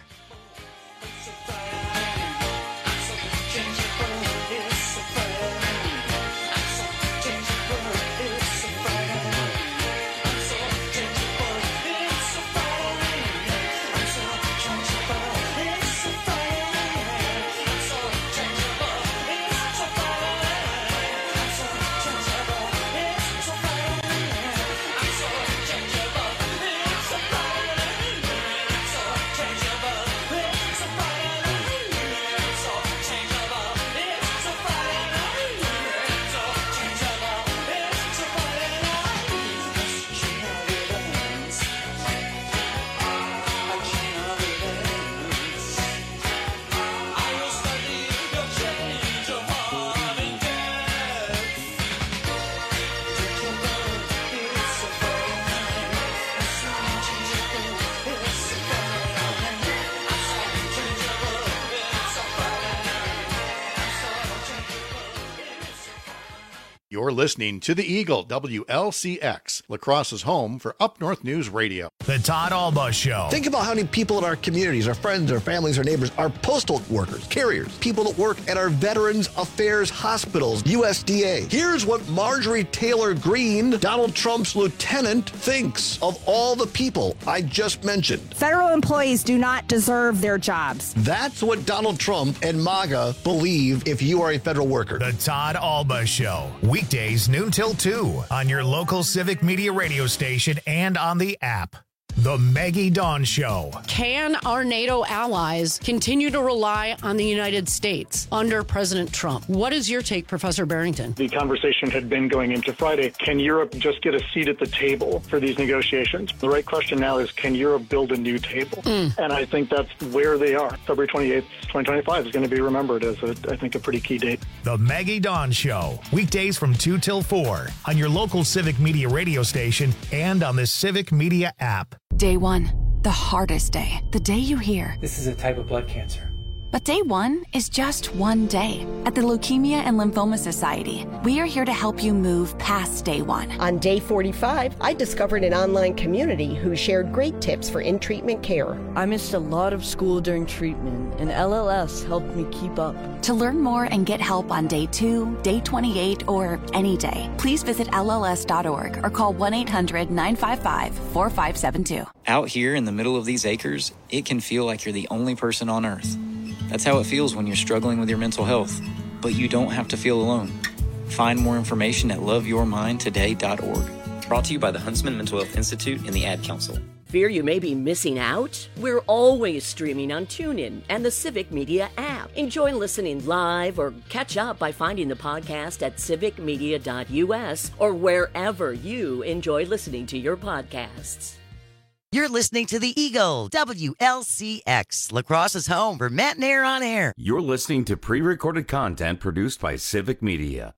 You're listening to the Eagle, W L C X, La Crosse's home for Up North News Radio. The Todd Alba Show. Think about how many people in our communities, our friends, our families, our neighbors, our postal workers, carriers, people that work at our Veterans Affairs hospitals, U S D A. Here's what Marjorie Taylor Greene, Donald Trump's lieutenant, thinks of all the people I just mentioned. Federal employees do not deserve their jobs. That's what Donald Trump and MAGA believe if you are a federal worker. The Todd Alba Show. Weekdays noon till two on your local Civic Media radio station and on the app. The Maggie Dawn Show. Can our NATO allies continue to rely on the United States under President Trump? What is your take, Professor Barrington? The conversation had been going into Friday. Can Europe just get a seat at the table for these negotiations? The right question now is, can Europe build a new table? Mm. And I think that's where they are. February twenty-eighth, twenty twenty-five is going to be remembered as, a, I think, a pretty key date. The Maggie Dawn Show. Weekdays from two till four on your local Civic Media radio station and on the Civic Media app. Day one, the hardest day, the day you hear, this is a type of blood cancer. But day one is just one day. At the Leukemia and Lymphoma Society, we are here to help you move past day one. On day forty-five, I discovered an online community who shared great tips for in-treatment care. I missed a lot of school during treatment, and L L S helped me keep up. To learn more and get help on day two, day twenty-eight, or any day, please visit L L S dot org or call one eight hundred nine five five four five seven two. Out here in the middle of these acres, it can feel like you're the only person on Earth. That's how it feels when you're struggling with your mental health. But you don't have to feel alone. Find more information at love your mind today dot org. Brought to you by the Huntsman Mental Health Institute and the Ad Council. Fear you may be missing out? We're always streaming on TuneIn and the Civic Media app. Enjoy listening live or catch up by finding the podcast at civic media dot U S or wherever you enjoy listening to your podcasts. You're listening to the Eagle, W L C X, La Crosse's home for Matt Nair on air. You're listening to pre-recorded content produced by Civic Media.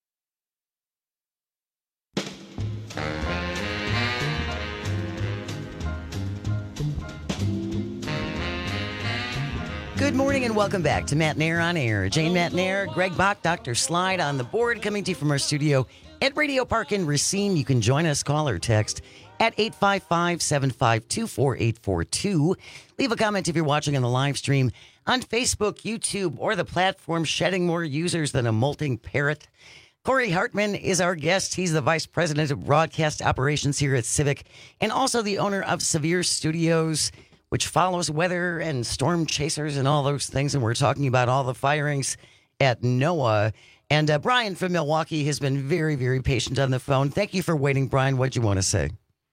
Good morning and welcome back to Matt Nair on air. Jane Matt Nair, Greg Bach, Doctor Slide on the board, coming to you from our studio at Radio Park in Racine. You can join us, call or text at eight five five, seven five two, four eight four two. Leave a comment if you're watching on the live stream on Facebook, YouTube, or the platform shedding more users than a molting parrot. Corey Hartman is our guest. He's the Vice President of Broadcast Operations here at Civic and also the owner of Severe Studios, which follows weather and storm chasers and all those things. And we're talking about all the firings at NOAA. And uh, Brian from Milwaukee has been very, very patient on the phone. Thank you for waiting, Brian. What do you want to say?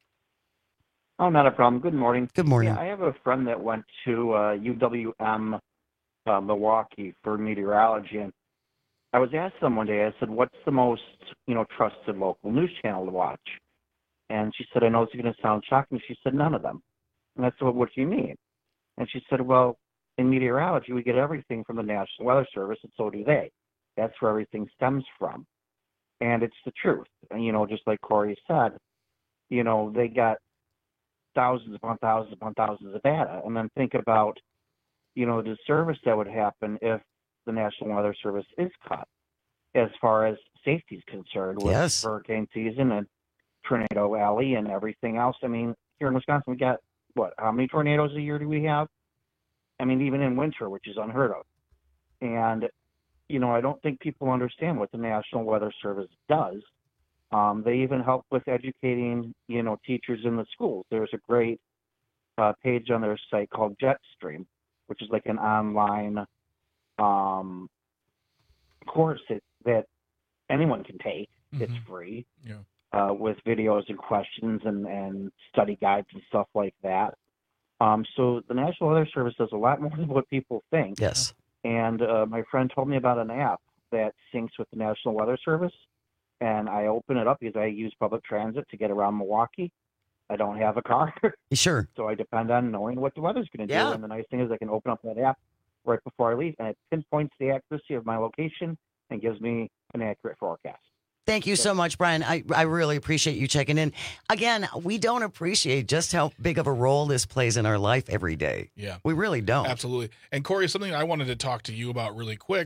Oh, not a problem. Good morning. Good morning. Yeah, I have a friend that went to uh, U W M uh, Milwaukee for meteorology, and I was asked them one day, I said, what's the most, you know, trusted local news channel to watch? And she said, I know it's going to sound shocking. She said, none of them. And I said, well, what do you mean? And she said, well, in meteorology, we get everything from the National Weather Service, and so do they. That's where everything stems from. And it's the truth. And, you know, just like Corey said, you know, they got thousands upon thousands upon thousands of data. And then think about, you know, the service that would happen if the National Weather Service is cut as far as safety is concerned with yes. hurricane season and Tornado Alley and everything else. I mean, here in Wisconsin, we got, what, how many tornadoes a year do we have? I mean, even in winter, which is unheard of. And, you know, I don't think people understand what the National Weather Service does. Um, they even help with educating, you know, teachers in the schools. There's a great uh, page on their site called Jetstream, which is like an online um, course that, that anyone can take. Mm-hmm. It's free yeah. uh, with videos and questions and, and study guides and stuff like that. Um, so the National Weather Service does a lot more than what people think. Yes. And uh, my friend told me about an app that syncs with the National Weather Service. And I open it up because I use public transit to get around Milwaukee. I don't have a car. Sure. So I depend on knowing what the weather's going to yeah. do. And the nice thing is I can open up that app right before I leave, and it pinpoints the accuracy of my location and gives me an accurate forecast. Thank you so much, Brian. I, I really appreciate you checking in. Again, we don't appreciate just how big of a role this plays in our life every day. Yeah. We really don't. Absolutely. And Corey, something I wanted to talk to you about really quick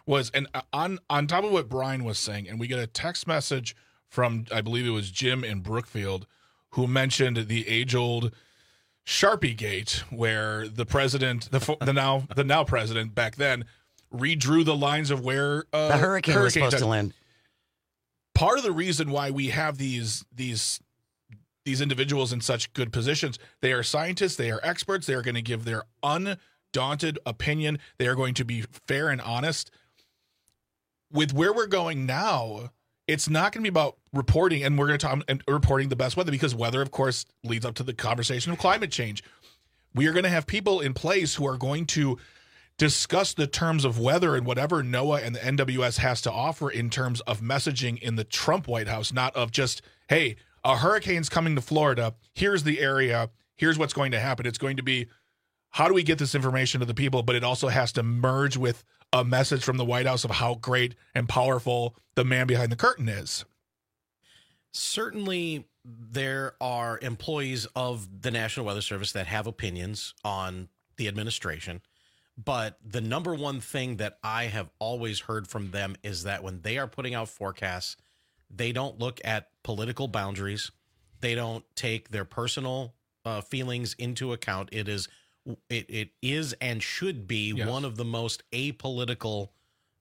was, and on on top of what Brian was saying, and we get a text message from, I believe it was Jim in Brookfield, who mentioned the age-old Sharpie Gate, where the president, the the now the now president back then, redrew the lines of where uh, the hurricane, hurricane was supposed had, to land. Part of the reason why we have these these these individuals in such good positions, they are scientists, they are experts, they are going to give their undaunted opinion, they are going to be fair and honest. With where we're going now, it's not going to be about reporting, and we're going to talk and reporting the best weather, because weather, of course, leads up to the conversation of climate change. We are going to have people in place who are going to discuss the terms of weather and whatever NOAA and the N W S has to offer in terms of messaging in the Trump White House, not of just, hey, a hurricane's coming to Florida. Here's the area. Here's what's going to happen. It's going to be, how do we get this information to the people? But it also has to merge with a message from the White House of how great and powerful the man behind the curtain is. Certainly, there are employees of the National Weather Service that have opinions on the administration. But the number one thing that I have always heard from them is that when they are putting out forecasts, they don't look at political boundaries. They don't take their personal uh, feelings into account. It is It it is and should be yes. one of the most apolitical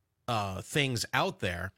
uh, things out there,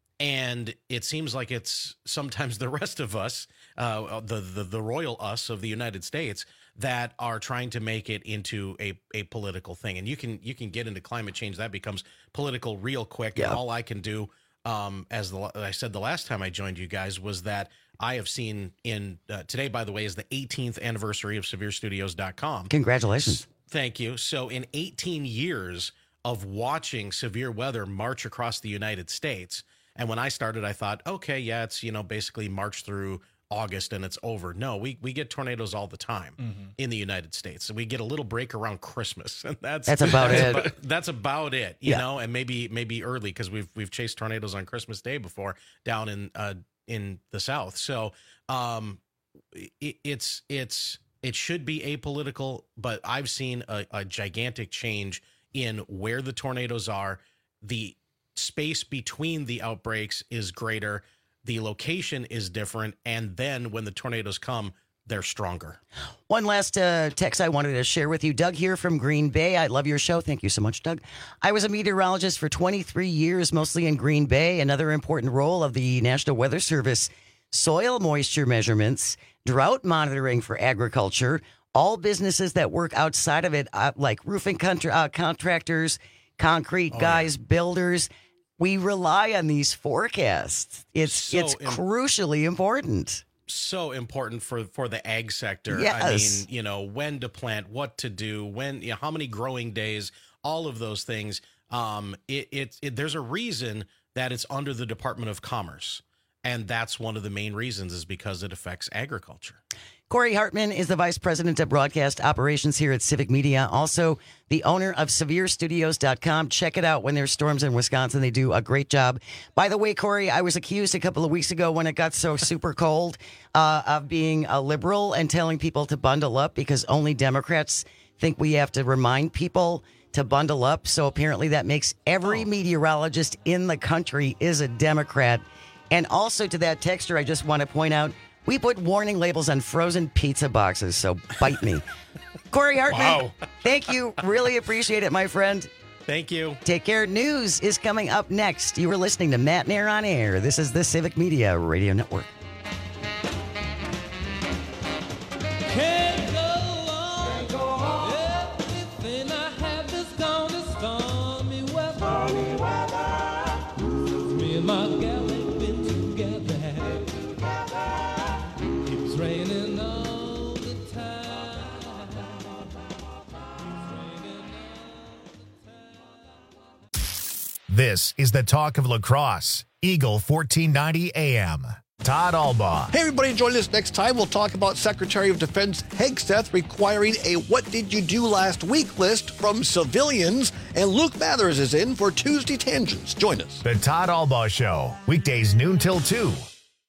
and it seems like it's sometimes the rest of us, uh, the, the the royal us of the United States, that are trying to make it into a, a political thing. And you can you can get into climate change, that becomes political real quick. Yeah. And all I can do, um, as the, I said the last time I joined you guys, was that I have seen in uh, today, by the way, is the eighteenth anniversary of severe studios dot com. Congratulations. Thank you. So in eighteen years of watching severe weather march across the United States, and when I started, I thought, okay, yeah, it's, you know, basically March through August and it's over. No, we we get tornadoes all the time mm-hmm. in the United States. And we get a little break around Christmas, and that's that's about that's it. About, that's about it, you yeah. know, and maybe maybe early, because we've we've chased tornadoes on Christmas Day before down in uh, in the South. So um, it, it's it's it should be apolitical, but I've seen a, a gigantic change in where the tornadoes are. The space between the outbreaks is greater. The location is different. And then when the tornadoes come, they're stronger. One last uh, text I wanted to share with you. Doug here from Green Bay. I love your show. Thank you so much, Doug. I was a meteorologist for twenty-three years, mostly in Green Bay. Another important role of the National Weather Service: soil moisture measurements, drought monitoring for agriculture, all businesses that work outside of it, uh, like roofing contra- uh, contractors, concrete oh, guys, yeah. builders. We rely on these forecasts. It's so it's im- crucially important. So important for, for the ag sector. Yes. I mean, you know, when to plant, what to do, when, you know, how many growing days, all of those things. Um, it, it, it there's a reason that it's under the Department of Commerce. And that's one of the main reasons, is because it affects agriculture. Corey Hartman is the Vice President of Broadcast Operations here at Civic Media. Also, the owner of severe studios dot com. Check it out when there's storms in Wisconsin. They do a great job. By the way, Corey, I was accused a couple of weeks ago when it got so super cold uh, of being a liberal and telling people to bundle up, because only Democrats think we have to remind people to bundle up. So apparently that makes every oh. meteorologist in the country is a Democrat. And also to that texter, I just want to point out, we put warning labels on frozen pizza boxes, so bite me. Corey Hartman, wow. Thank you. Really appreciate it, my friend. Thank you. Take care. News is coming up next. You were listening to Matt Nair on Air. This is the Civic Media Radio Network. Can't go on. Can't go on. Everything I have is gone to stormy weather. Stormy weather. Since me and my gal ain't been together. It's raining all the time. This is the talk of lacrosse. Eagle fourteen ninety A M. Todd Albaugh. Hey, everybody, join us next time. We'll talk about Secretary of Defense Hegseth requiring a what did you do last week list from civilians. And Luke Mathers is in for Tuesday Tangents. Join us. The Todd Albaugh Show. Weekdays noon till two.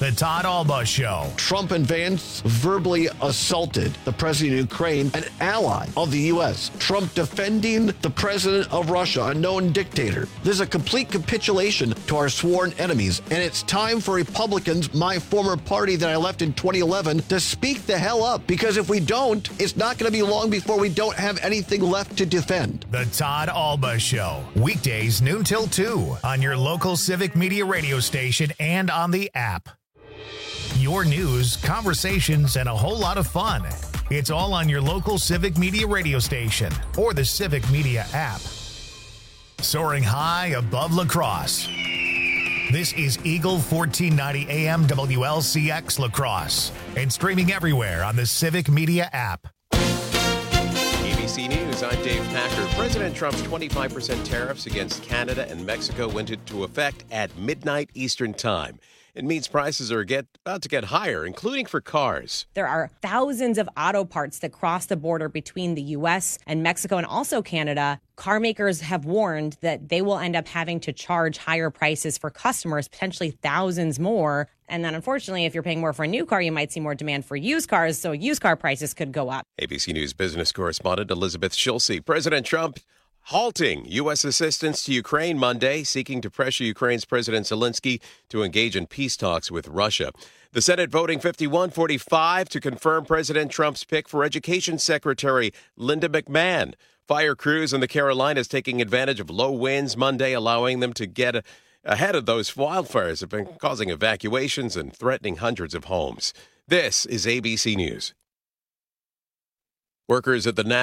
The Todd Alba Show. Trump and Vance verbally assaulted the president of Ukraine, an ally of the U S. Trump defending the president of Russia, a known dictator. This is a complete capitulation to our sworn enemies, and it's time for Republicans, my former party that I left in twenty eleven, to speak the hell up, because if we don't, it's not going to be long before we don't have anything left to defend. The Todd Alba Show. Weekdays noon till two on your local Civic Media radio station and on the app. Your news, conversations, and a whole lot of fun. It's all on your local Civic Media radio station or the Civic Media app. Soaring high above La Crosse. This is Eagle fourteen ninety A M W L C X La Crosse and streaming everywhere on the Civic Media app. A B C News, I'm Dave Packer. President Trump's twenty-five percent tariffs against Canada and Mexico went into effect at midnight Eastern Time. It means prices are get, about to get higher, including for cars. There are thousands of auto parts that cross the border between the U S and Mexico and also Canada. Car makers have warned that they will end up having to charge higher prices for customers, potentially thousands more. And then, unfortunately, if you're paying more for a new car, you might see more demand for used cars, so used car prices could go up. A B C News business correspondent Elizabeth Schulze. President Trump halting U S assistance to Ukraine Monday, seeking to pressure Ukraine's President Zelensky to engage in peace talks with Russia. The Senate voting fifty-one forty-five to confirm President Trump's pick for Education Secretary Linda McMahon. Fire crews in the Carolinas taking advantage of low winds Monday, allowing them to get ahead of those wildfires that have been causing evacuations and threatening hundreds of homes. This is A B C News. Workers at the